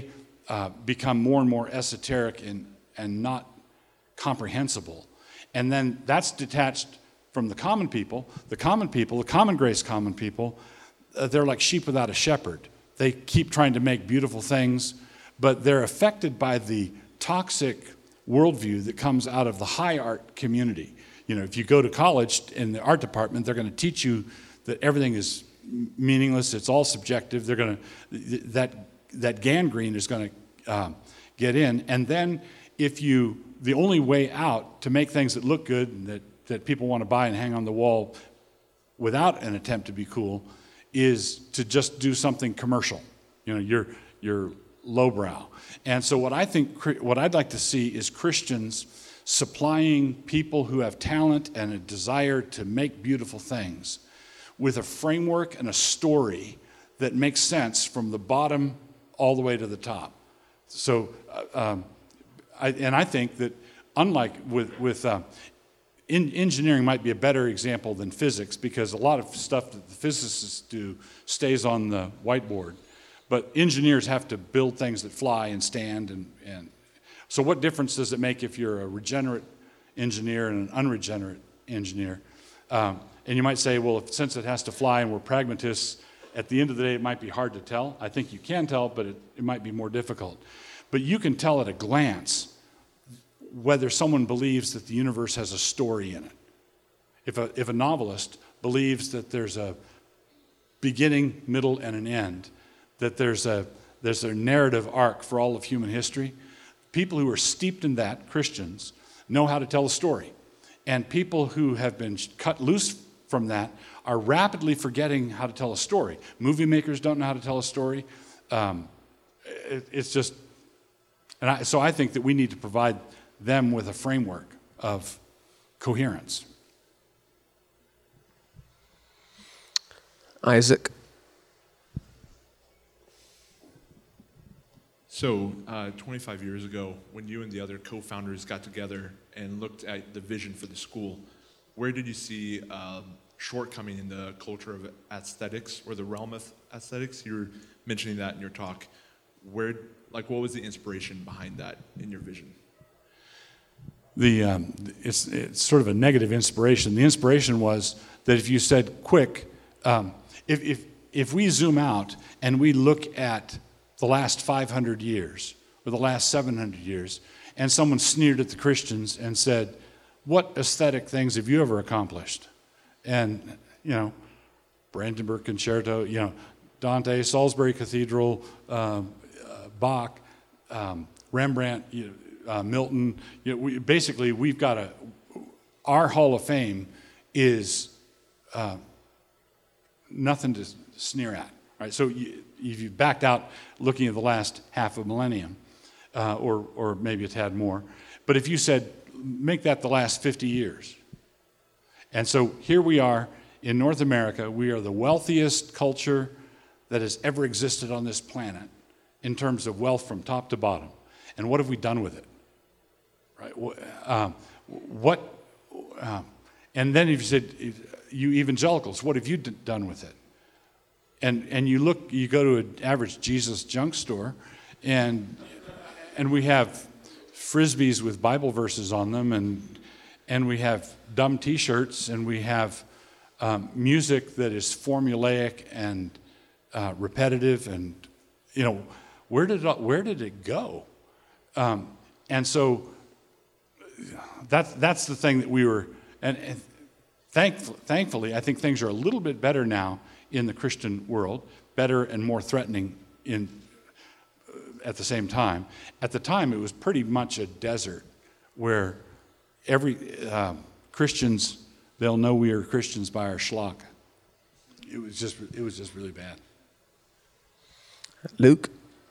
uh, become more and more esoteric and, and not comprehensible. And then that's detached from the common people. The common people, the common grace common people, uh, they're like sheep without a shepherd. They keep trying to make beautiful things, but they're affected by the toxic worldview that comes out of the high art community. You know, if you go to college in the art department, they're going to teach you that everything is meaningless, it's all subjective. They're going to, that, that gangrene is going to um, get in. And then if you, the only way out to make things that look good and that, that people want to buy and hang on the wall without an attempt to be cool is to just do something commercial. You know, you're, you're lowbrow. And so what I think, what I'd like to see is Christians supplying people who have talent and a desire to make beautiful things with a framework and a story that makes sense from the bottom all the way to the top. So, uh, um, I, and I think that unlike with, with uh, in, engineering might be a better example than physics, because a lot of stuff that the physicists do stays on the whiteboard. But engineers have to build things that fly and stand. And, and so what difference does it make if you're a regenerate engineer and an unregenerate engineer? Um, and you might say, well, if, since it has to fly and we're pragmatists, at the end of the day, it might be hard to tell. I think you can tell, but it, it might be more difficult. But you can tell at a glance whether someone believes that the universe has a story in it. If a, if a novelist believes that there's a beginning, middle, and an end, that there's a, there's a narrative arc for all of human history, people who are steeped in that, Christians, know how to tell a story. And people who have been cut loose from that are rapidly forgetting how to tell a story. Movie makers don't know how to tell a story. Um, it, it's just, and I, so I think that we need to provide them with a framework of coherence. Isaac. So, uh, twenty-five years ago, when you and the other co-founders got together and looked at the vision for the school, where did you see um, shortcoming in the culture of aesthetics or the realm of aesthetics? You were mentioning that in your talk. Where, like, what was the inspiration behind that in your vision? The um, it's, it's sort of a negative inspiration. The inspiration was that if you said quick, um, if, if if we zoom out and we look at the last five hundred years or the last seven hundred years, and someone sneered at the Christians and said, "What aesthetic things have you ever accomplished?" And you know, Brandenburg Concerto, you know, Dante, Salisbury Cathedral, um, uh, Bach, um, Rembrandt. You know, Uh, Milton, you know, we, basically we've got a, our Hall of Fame is uh, nothing to sneer at, right? So you, if you backed out looking at the last half a millennium, uh, or, or maybe a tad more, but if you said, make that the last fifty years. And so here we are in North America, we are the wealthiest culture that has ever existed on this planet in terms of wealth from top to bottom. And what have we done with it? Right? Um, what, um, and then if you said, you evangelicals, what have you d- done with it? And and you look, you go to an average Jesus junk store, and and we have Frisbees with Bible verses on them, and and we have dumb T-shirts, and we have um, music that is formulaic and uh, repetitive, and you know, where did it, where did it go? Um, and so that's that's the thing that we were, and, and thank, thankfully, I think things are a little bit better now in the Christian world, better and more threatening in uh, at the same time. At the time, it was pretty much a desert where every uh, Christians, they'll know we are Christians by our schlock. It was just it was just really bad. Luke.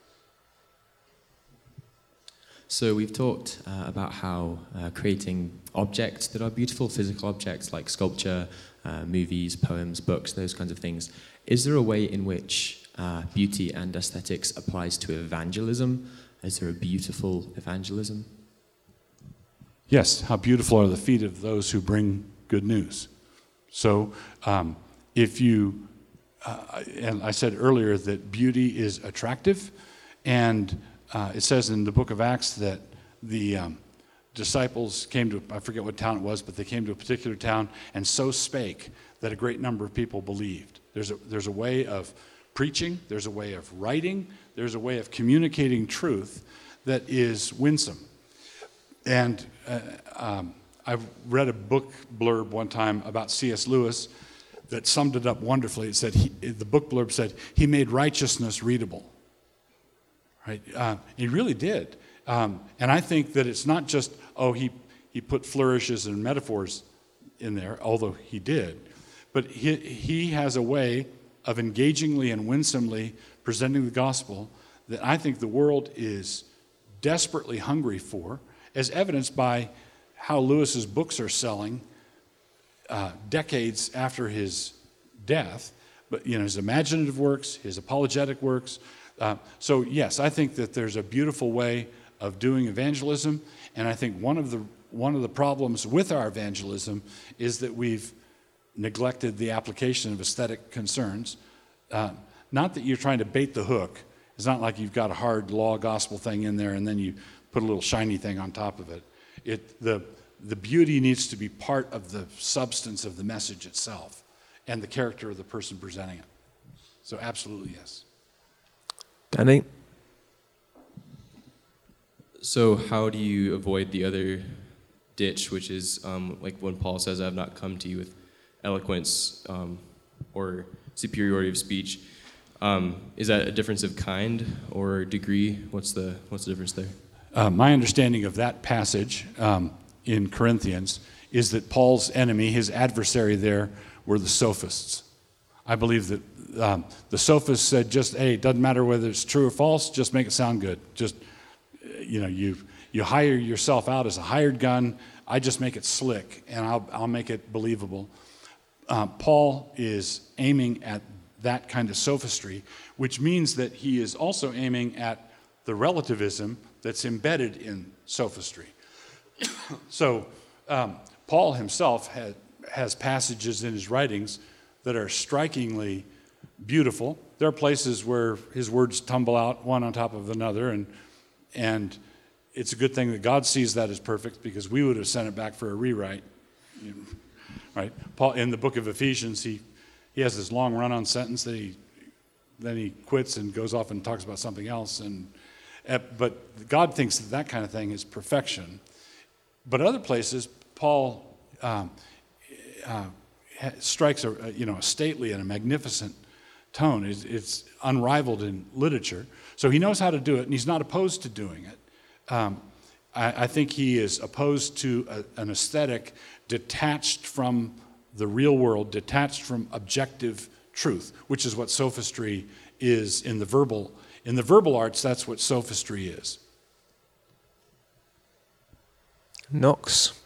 So we've talked uh, about how uh, creating objects that are beautiful, physical objects like sculpture, uh, movies, poems, books, those kinds of things. Is there a way in which uh, beauty and aesthetics applies to evangelism? Is there a beautiful evangelism? Yes, how beautiful are the feet of those who bring good news. So um, if you, uh, and I said earlier that beauty is attractive, and uh, it says in the book of Acts that the um, disciples came to, I forget what town it was, but they came to a particular town and so spake that a great number of people believed. There's a, there's a way of preaching, there's a way of writing, there's a way of communicating truth that is winsome. And uh, um, I've read a book blurb one time about C S Lewis that summed it up wonderfully. It said, he, the book blurb said, he made righteousness readable. Right? Uh, he really did. Um, and I think that it's not just, oh, he, he put flourishes and metaphors in there, although he did, but he, he has a way of engagingly and winsomely presenting the gospel that I think the world is desperately hungry for, as evidenced by how Lewis's books are selling uh, decades after his death. But you know, his imaginative works, his apologetic works. Uh, so yes, I think that there's a beautiful way of doing evangelism, and I think one of the one of the problems with our evangelism is that we've neglected the application of aesthetic concerns. Uh, not that you're trying to bait the hook. It's not like you've got a hard law gospel thing in there and then you put a little shiny thing on top of it. It the the beauty needs to be part of the substance of the message itself and the character of the person presenting it. So absolutely yes. Danny? So how do you avoid the other ditch, which is um, like when Paul says, I have not come to you with eloquence um, or superiority of speech. Um, is that a difference of kind or degree? What's the what's the difference there? Uh, my understanding of that passage um, in Corinthians is that Paul's enemy, his adversary there, were the sophists. I believe that um, the sophists said just, hey, it doesn't matter whether it's true or false, just make it sound good. Just, you know, you you hire yourself out as a hired gun. I just make it slick, and I'll, I'll make it believable. Uh, Paul is aiming at that kind of sophistry, which means that he is also aiming at the relativism that's embedded in sophistry. So um, Paul himself had, has passages in his writings that are strikingly beautiful. There are places where his words tumble out one on top of another, and and it's a good thing that God sees that as perfect, because we would have sent it back for a rewrite. You know, right? Paul, in the book of Ephesians, he he has this long run-on sentence that he then he quits and goes off and talks about something else. And uh, but God thinks that that kind of thing is perfection. But other places, Paul um, uh, strikes a you know a stately and a magnificent tone. It's, it's unrivaled in literature. So he knows how to do it, and he's not opposed to doing it. Um, I, I think he is opposed to a, an aesthetic detached from the real world, detached from objective truth, which is what sophistry is in the verbal. In the verbal arts, that's what sophistry is. Knox?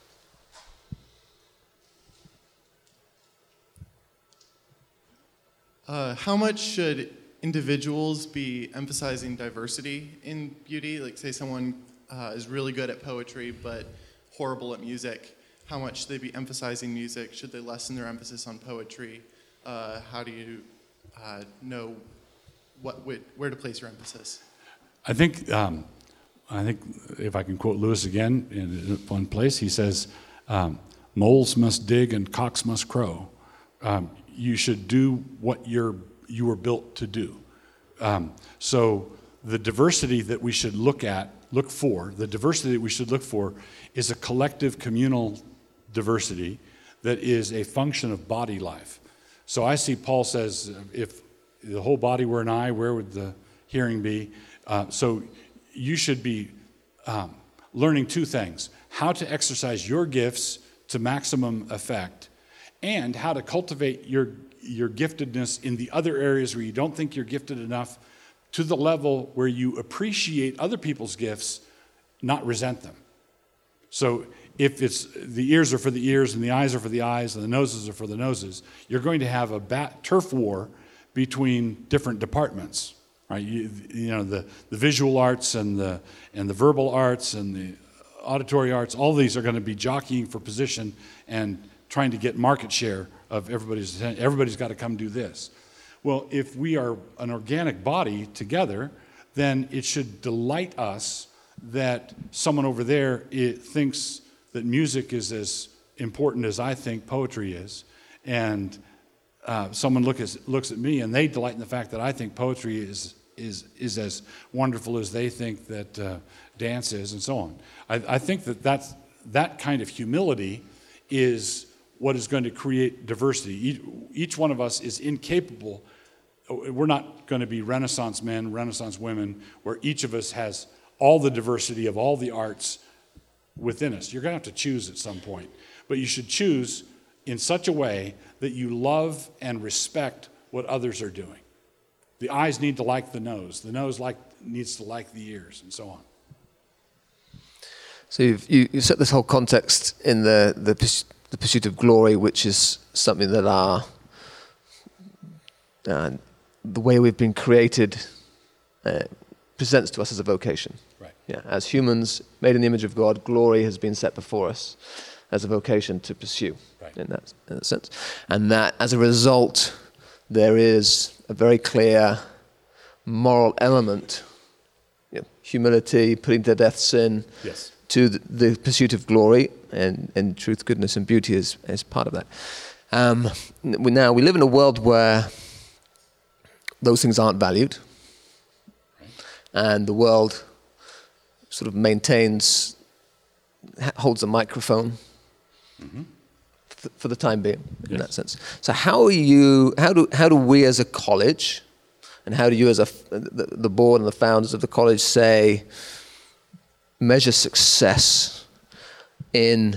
Uh, how much should individuals be emphasizing diversity in beauty? Like, say someone uh, is really good at poetry but horrible at music. How much should they be emphasizing music? Should they lessen their emphasis on poetry? Uh, how do you uh, know what where to place your emphasis? I think um, I think if I can quote Lewis again in one place, he says, um, "Moles must dig and cocks must crow." Um, you should do what you're you were built to do. Um, so the diversity that we should look at, look for, the diversity that we should look for is a collective communal diversity that is a function of body life. So I see Paul says, if the whole body were an eye, where would the hearing be? Uh, so you should be um, learning two things: how to exercise your gifts to maximum effect, and how to cultivate your your giftedness in the other areas where you don't think you're gifted enough, to the level where you appreciate other people's gifts, not resent them. So if it's the ears are for the ears and the eyes are for the eyes and the noses are for the noses, you're going to have a bat, turf war between different departments, right? You, you know, the, the visual arts and the and the verbal arts and the auditory arts, all these are going to be jockeying for position and trying to get market share of everybody's attention. Everybody's got to come do this. Well, if we are an organic body together, then it should delight us that someone over there it thinks that music is as important as I think poetry is, and uh, someone look as, looks at me and they delight in the fact that I think poetry is is is as wonderful as they think that uh, dance is, and so on. I, I think that that's, that kind of humility is what is going to create diversity. Each, each one of us is incapable. We're not going to be Renaissance men, Renaissance women, where each of us has all the diversity of all the arts within us. You're going to have to choose at some point. But you should choose in such a way that you love and respect what others are doing. The eyes need to like the nose. The nose like, needs to like the ears, and so on. So you've, you, you set this whole context in the, the, the pursuit of glory, which is something that our, uh, the way we've been created uh, presents to us as a vocation. Right. Yeah, as humans made in the image of God, glory has been set before us as a vocation to pursue, right. in that, in that sense. And that, as a result, there is a very clear moral element, you know, humility, putting to death sin, yes. to the, the pursuit of glory, and, and truth, goodness, and beauty is, is part of that. Um, we, now, we live in a world where those things aren't valued, right. and the world sort of maintains, holds a microphone mm-hmm. th- for the time being, in yes. that sense. So how are you, how do, how do we as a college, and how do you as a, the, the board and the founders of the college say, measure success in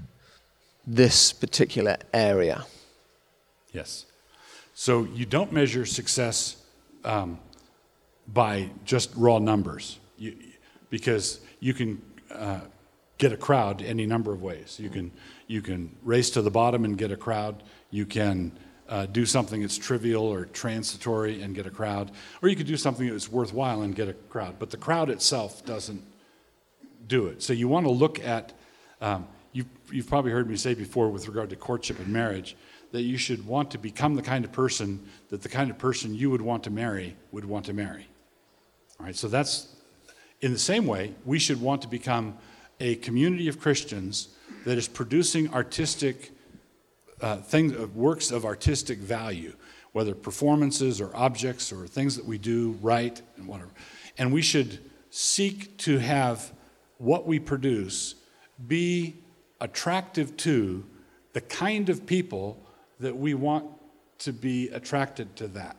this particular area? Yes. So you don't measure success um, by just raw numbers, you, because you can uh, get a crowd any number of ways. You can you can race to the bottom and get a crowd. You can uh, do something that's trivial or transitory and get a crowd, or you could do something that's worthwhile and get a crowd. But the crowd itself doesn't do it. So you want to look at, um, you've, you've probably heard me say before with regard to courtship and marriage, that you should want to become the kind of person that the kind of person you would want to marry would want to marry. All right, so that's, in the same way, we should want to become a community of Christians that is producing artistic uh, things, uh, works of artistic value, whether performances or objects or things that we do right and whatever. And we should seek to have what we produce be attractive to the kind of people that we want to be attracted to that.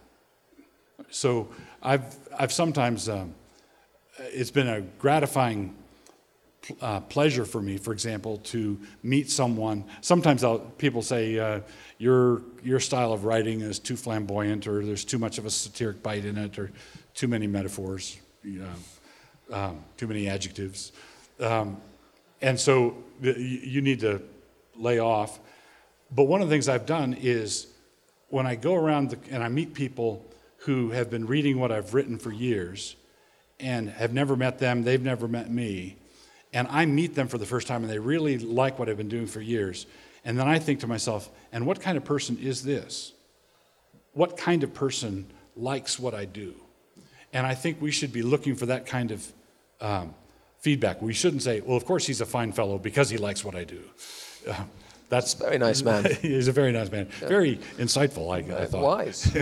So I've I've sometimes um, it's been a gratifying uh, pleasure for me, for example, to meet someone. Sometimes I'll, people say uh, your your style of writing is too flamboyant, or there's too much of a satiric bite in it, or too many metaphors, you know, um, too many adjectives. Um, and so you, you need to lay off. But one of the things I've done is when I go around the, and I meet people who have been reading what I've written for years and have never met them, they've never met me, and I meet them for the first time and they really like what I've been doing for years. And then I think to myself, and what kind of person is this? What kind of person likes what I do? And I think we should be looking for that kind of um, feedback. We shouldn't say, well, of course he's a fine fellow because he likes what I do. Uh, that's very nice man. He's a very nice man. Yeah. Very insightful, I, I thought. Wise.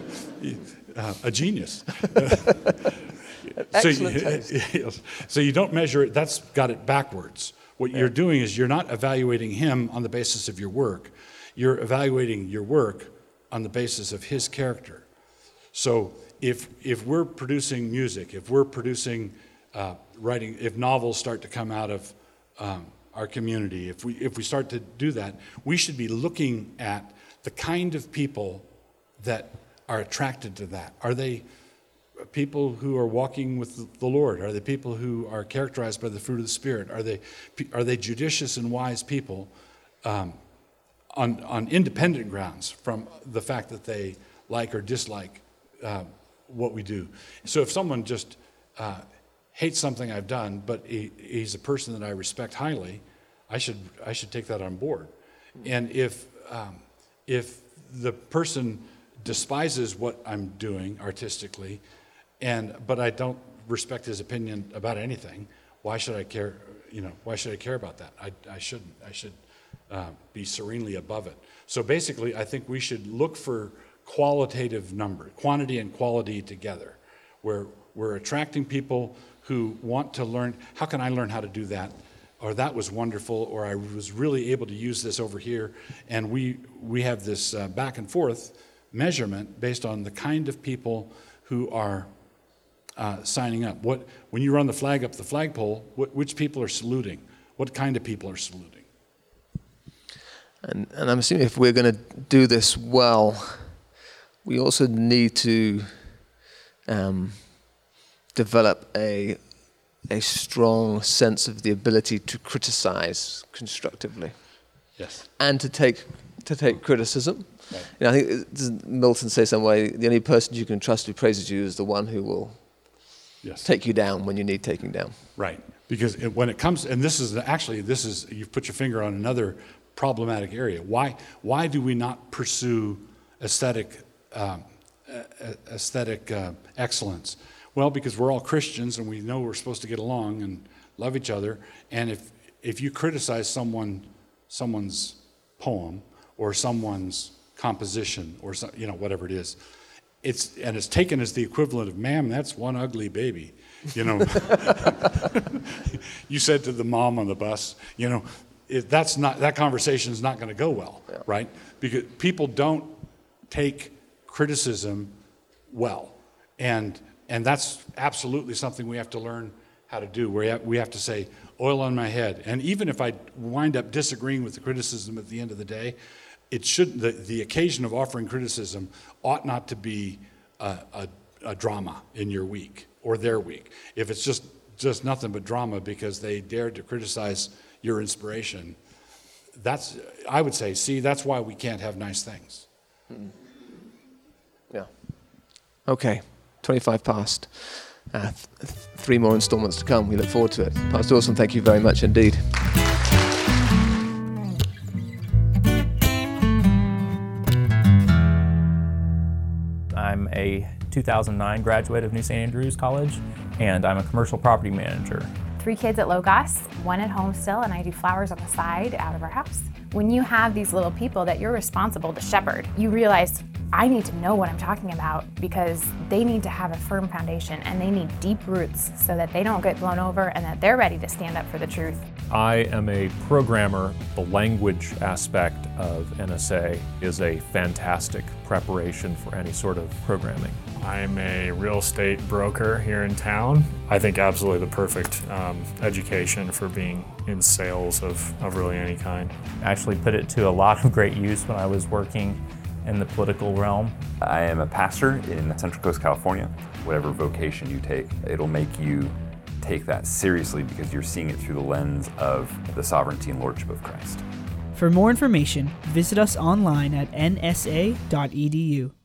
uh, a genius. Excellent so, taste. So you don't measure it, that's got it backwards. What yeah. you're doing is you're not evaluating him on the basis of your work. You're evaluating your work on the basis of his character. So if if we're producing music, if we're producing uh, writing, if novels start to come out of um, our community, if we if we start to do that, we should be looking at the kind of people that are attracted to that. Are they people who are walking with the Lord? Are they people who are characterized by the fruit of the Spirit? Are they are they judicious and wise people um, on on independent grounds from the fact that they like or dislike uh, what we do? So if someone just uh, hates something I've done, but he, he's a person that I respect highly, I should I should take that on board. And if um, if the person despises what I'm doing artistically, and but I don't respect his opinion about anything. Why should I care? You know, why should I care about that? I, I shouldn't. I should uh, be serenely above it. So basically, I think we should look for qualitative number, quantity and quality together, where we're attracting people who want to learn. How can I learn how to do that? Or that was wonderful, or I was really able to use this over here. And we we have this uh, back and forth measurement based on the kind of people who are uh, signing up. What when you run the flag up the flagpole, what, which people are saluting? What kind of people are saluting? And, and I'm assuming if we're going to do this well, we also need to um, develop a a strong sense of the ability to criticize constructively. Yes. And to take to take criticism. Right. You know, I think, doesn't Milton say some way, the only person you can trust who praises you is the one who will yes. take you down when you need taking down. Right. Because it, when it comes, and this is actually, this is, you've put your finger on another problematic area. Why why do we not pursue aesthetic um, aesthetic uh, excellence? Well, because we're all Christians and we know we're supposed to get along and love each other. And if if you criticize someone someone's poem or someone's composition or some, you know, whatever it is, it's and it's taken as the equivalent of, ma'am, that's one ugly baby. You know, you said to the mom on the bus, you know, it, that's not that conversation is not going to go well, yeah. right? Because people don't take criticism well, and and that's absolutely something we have to learn how to do. We have, we have to say, oil on my head. And even if I wind up disagreeing with the criticism at the end of the day, it should the, the occasion of offering criticism ought not to be a, a, a drama in your week or their week. If it's just, just nothing but drama because they dared to criticize your inspiration, that's, I would say, see, that's why we can't have nice things. Mm-hmm. Yeah. Okay. twenty-five past. Uh, th- three more installments to come. We look forward to it. Pastor Wilson, thank you very much indeed. I'm a two thousand nine graduate of New Saint Andrews College, and I'm a commercial property manager. Three kids at Logos, one at home still, and I do flowers on the side out of our house. When you have these little people that you're responsible to shepherd, you realize I need to know what I'm talking about because they need to have a firm foundation and they need deep roots so that they don't get blown over and that they're ready to stand up for the truth. I am a programmer. The language aspect of N S A is a fantastic preparation for any sort of programming. I'm a real estate broker here in town. I think absolutely the perfect um, education for being in sales of, of really any kind. I actually put it to a lot of great use when I was working in the political realm. I am a pastor in Central Coast, California. Whatever vocation you take, it'll make you take that seriously because you're seeing it through the lens of the sovereignty and lordship of Christ. For more information, visit us online at n s a dot e d u.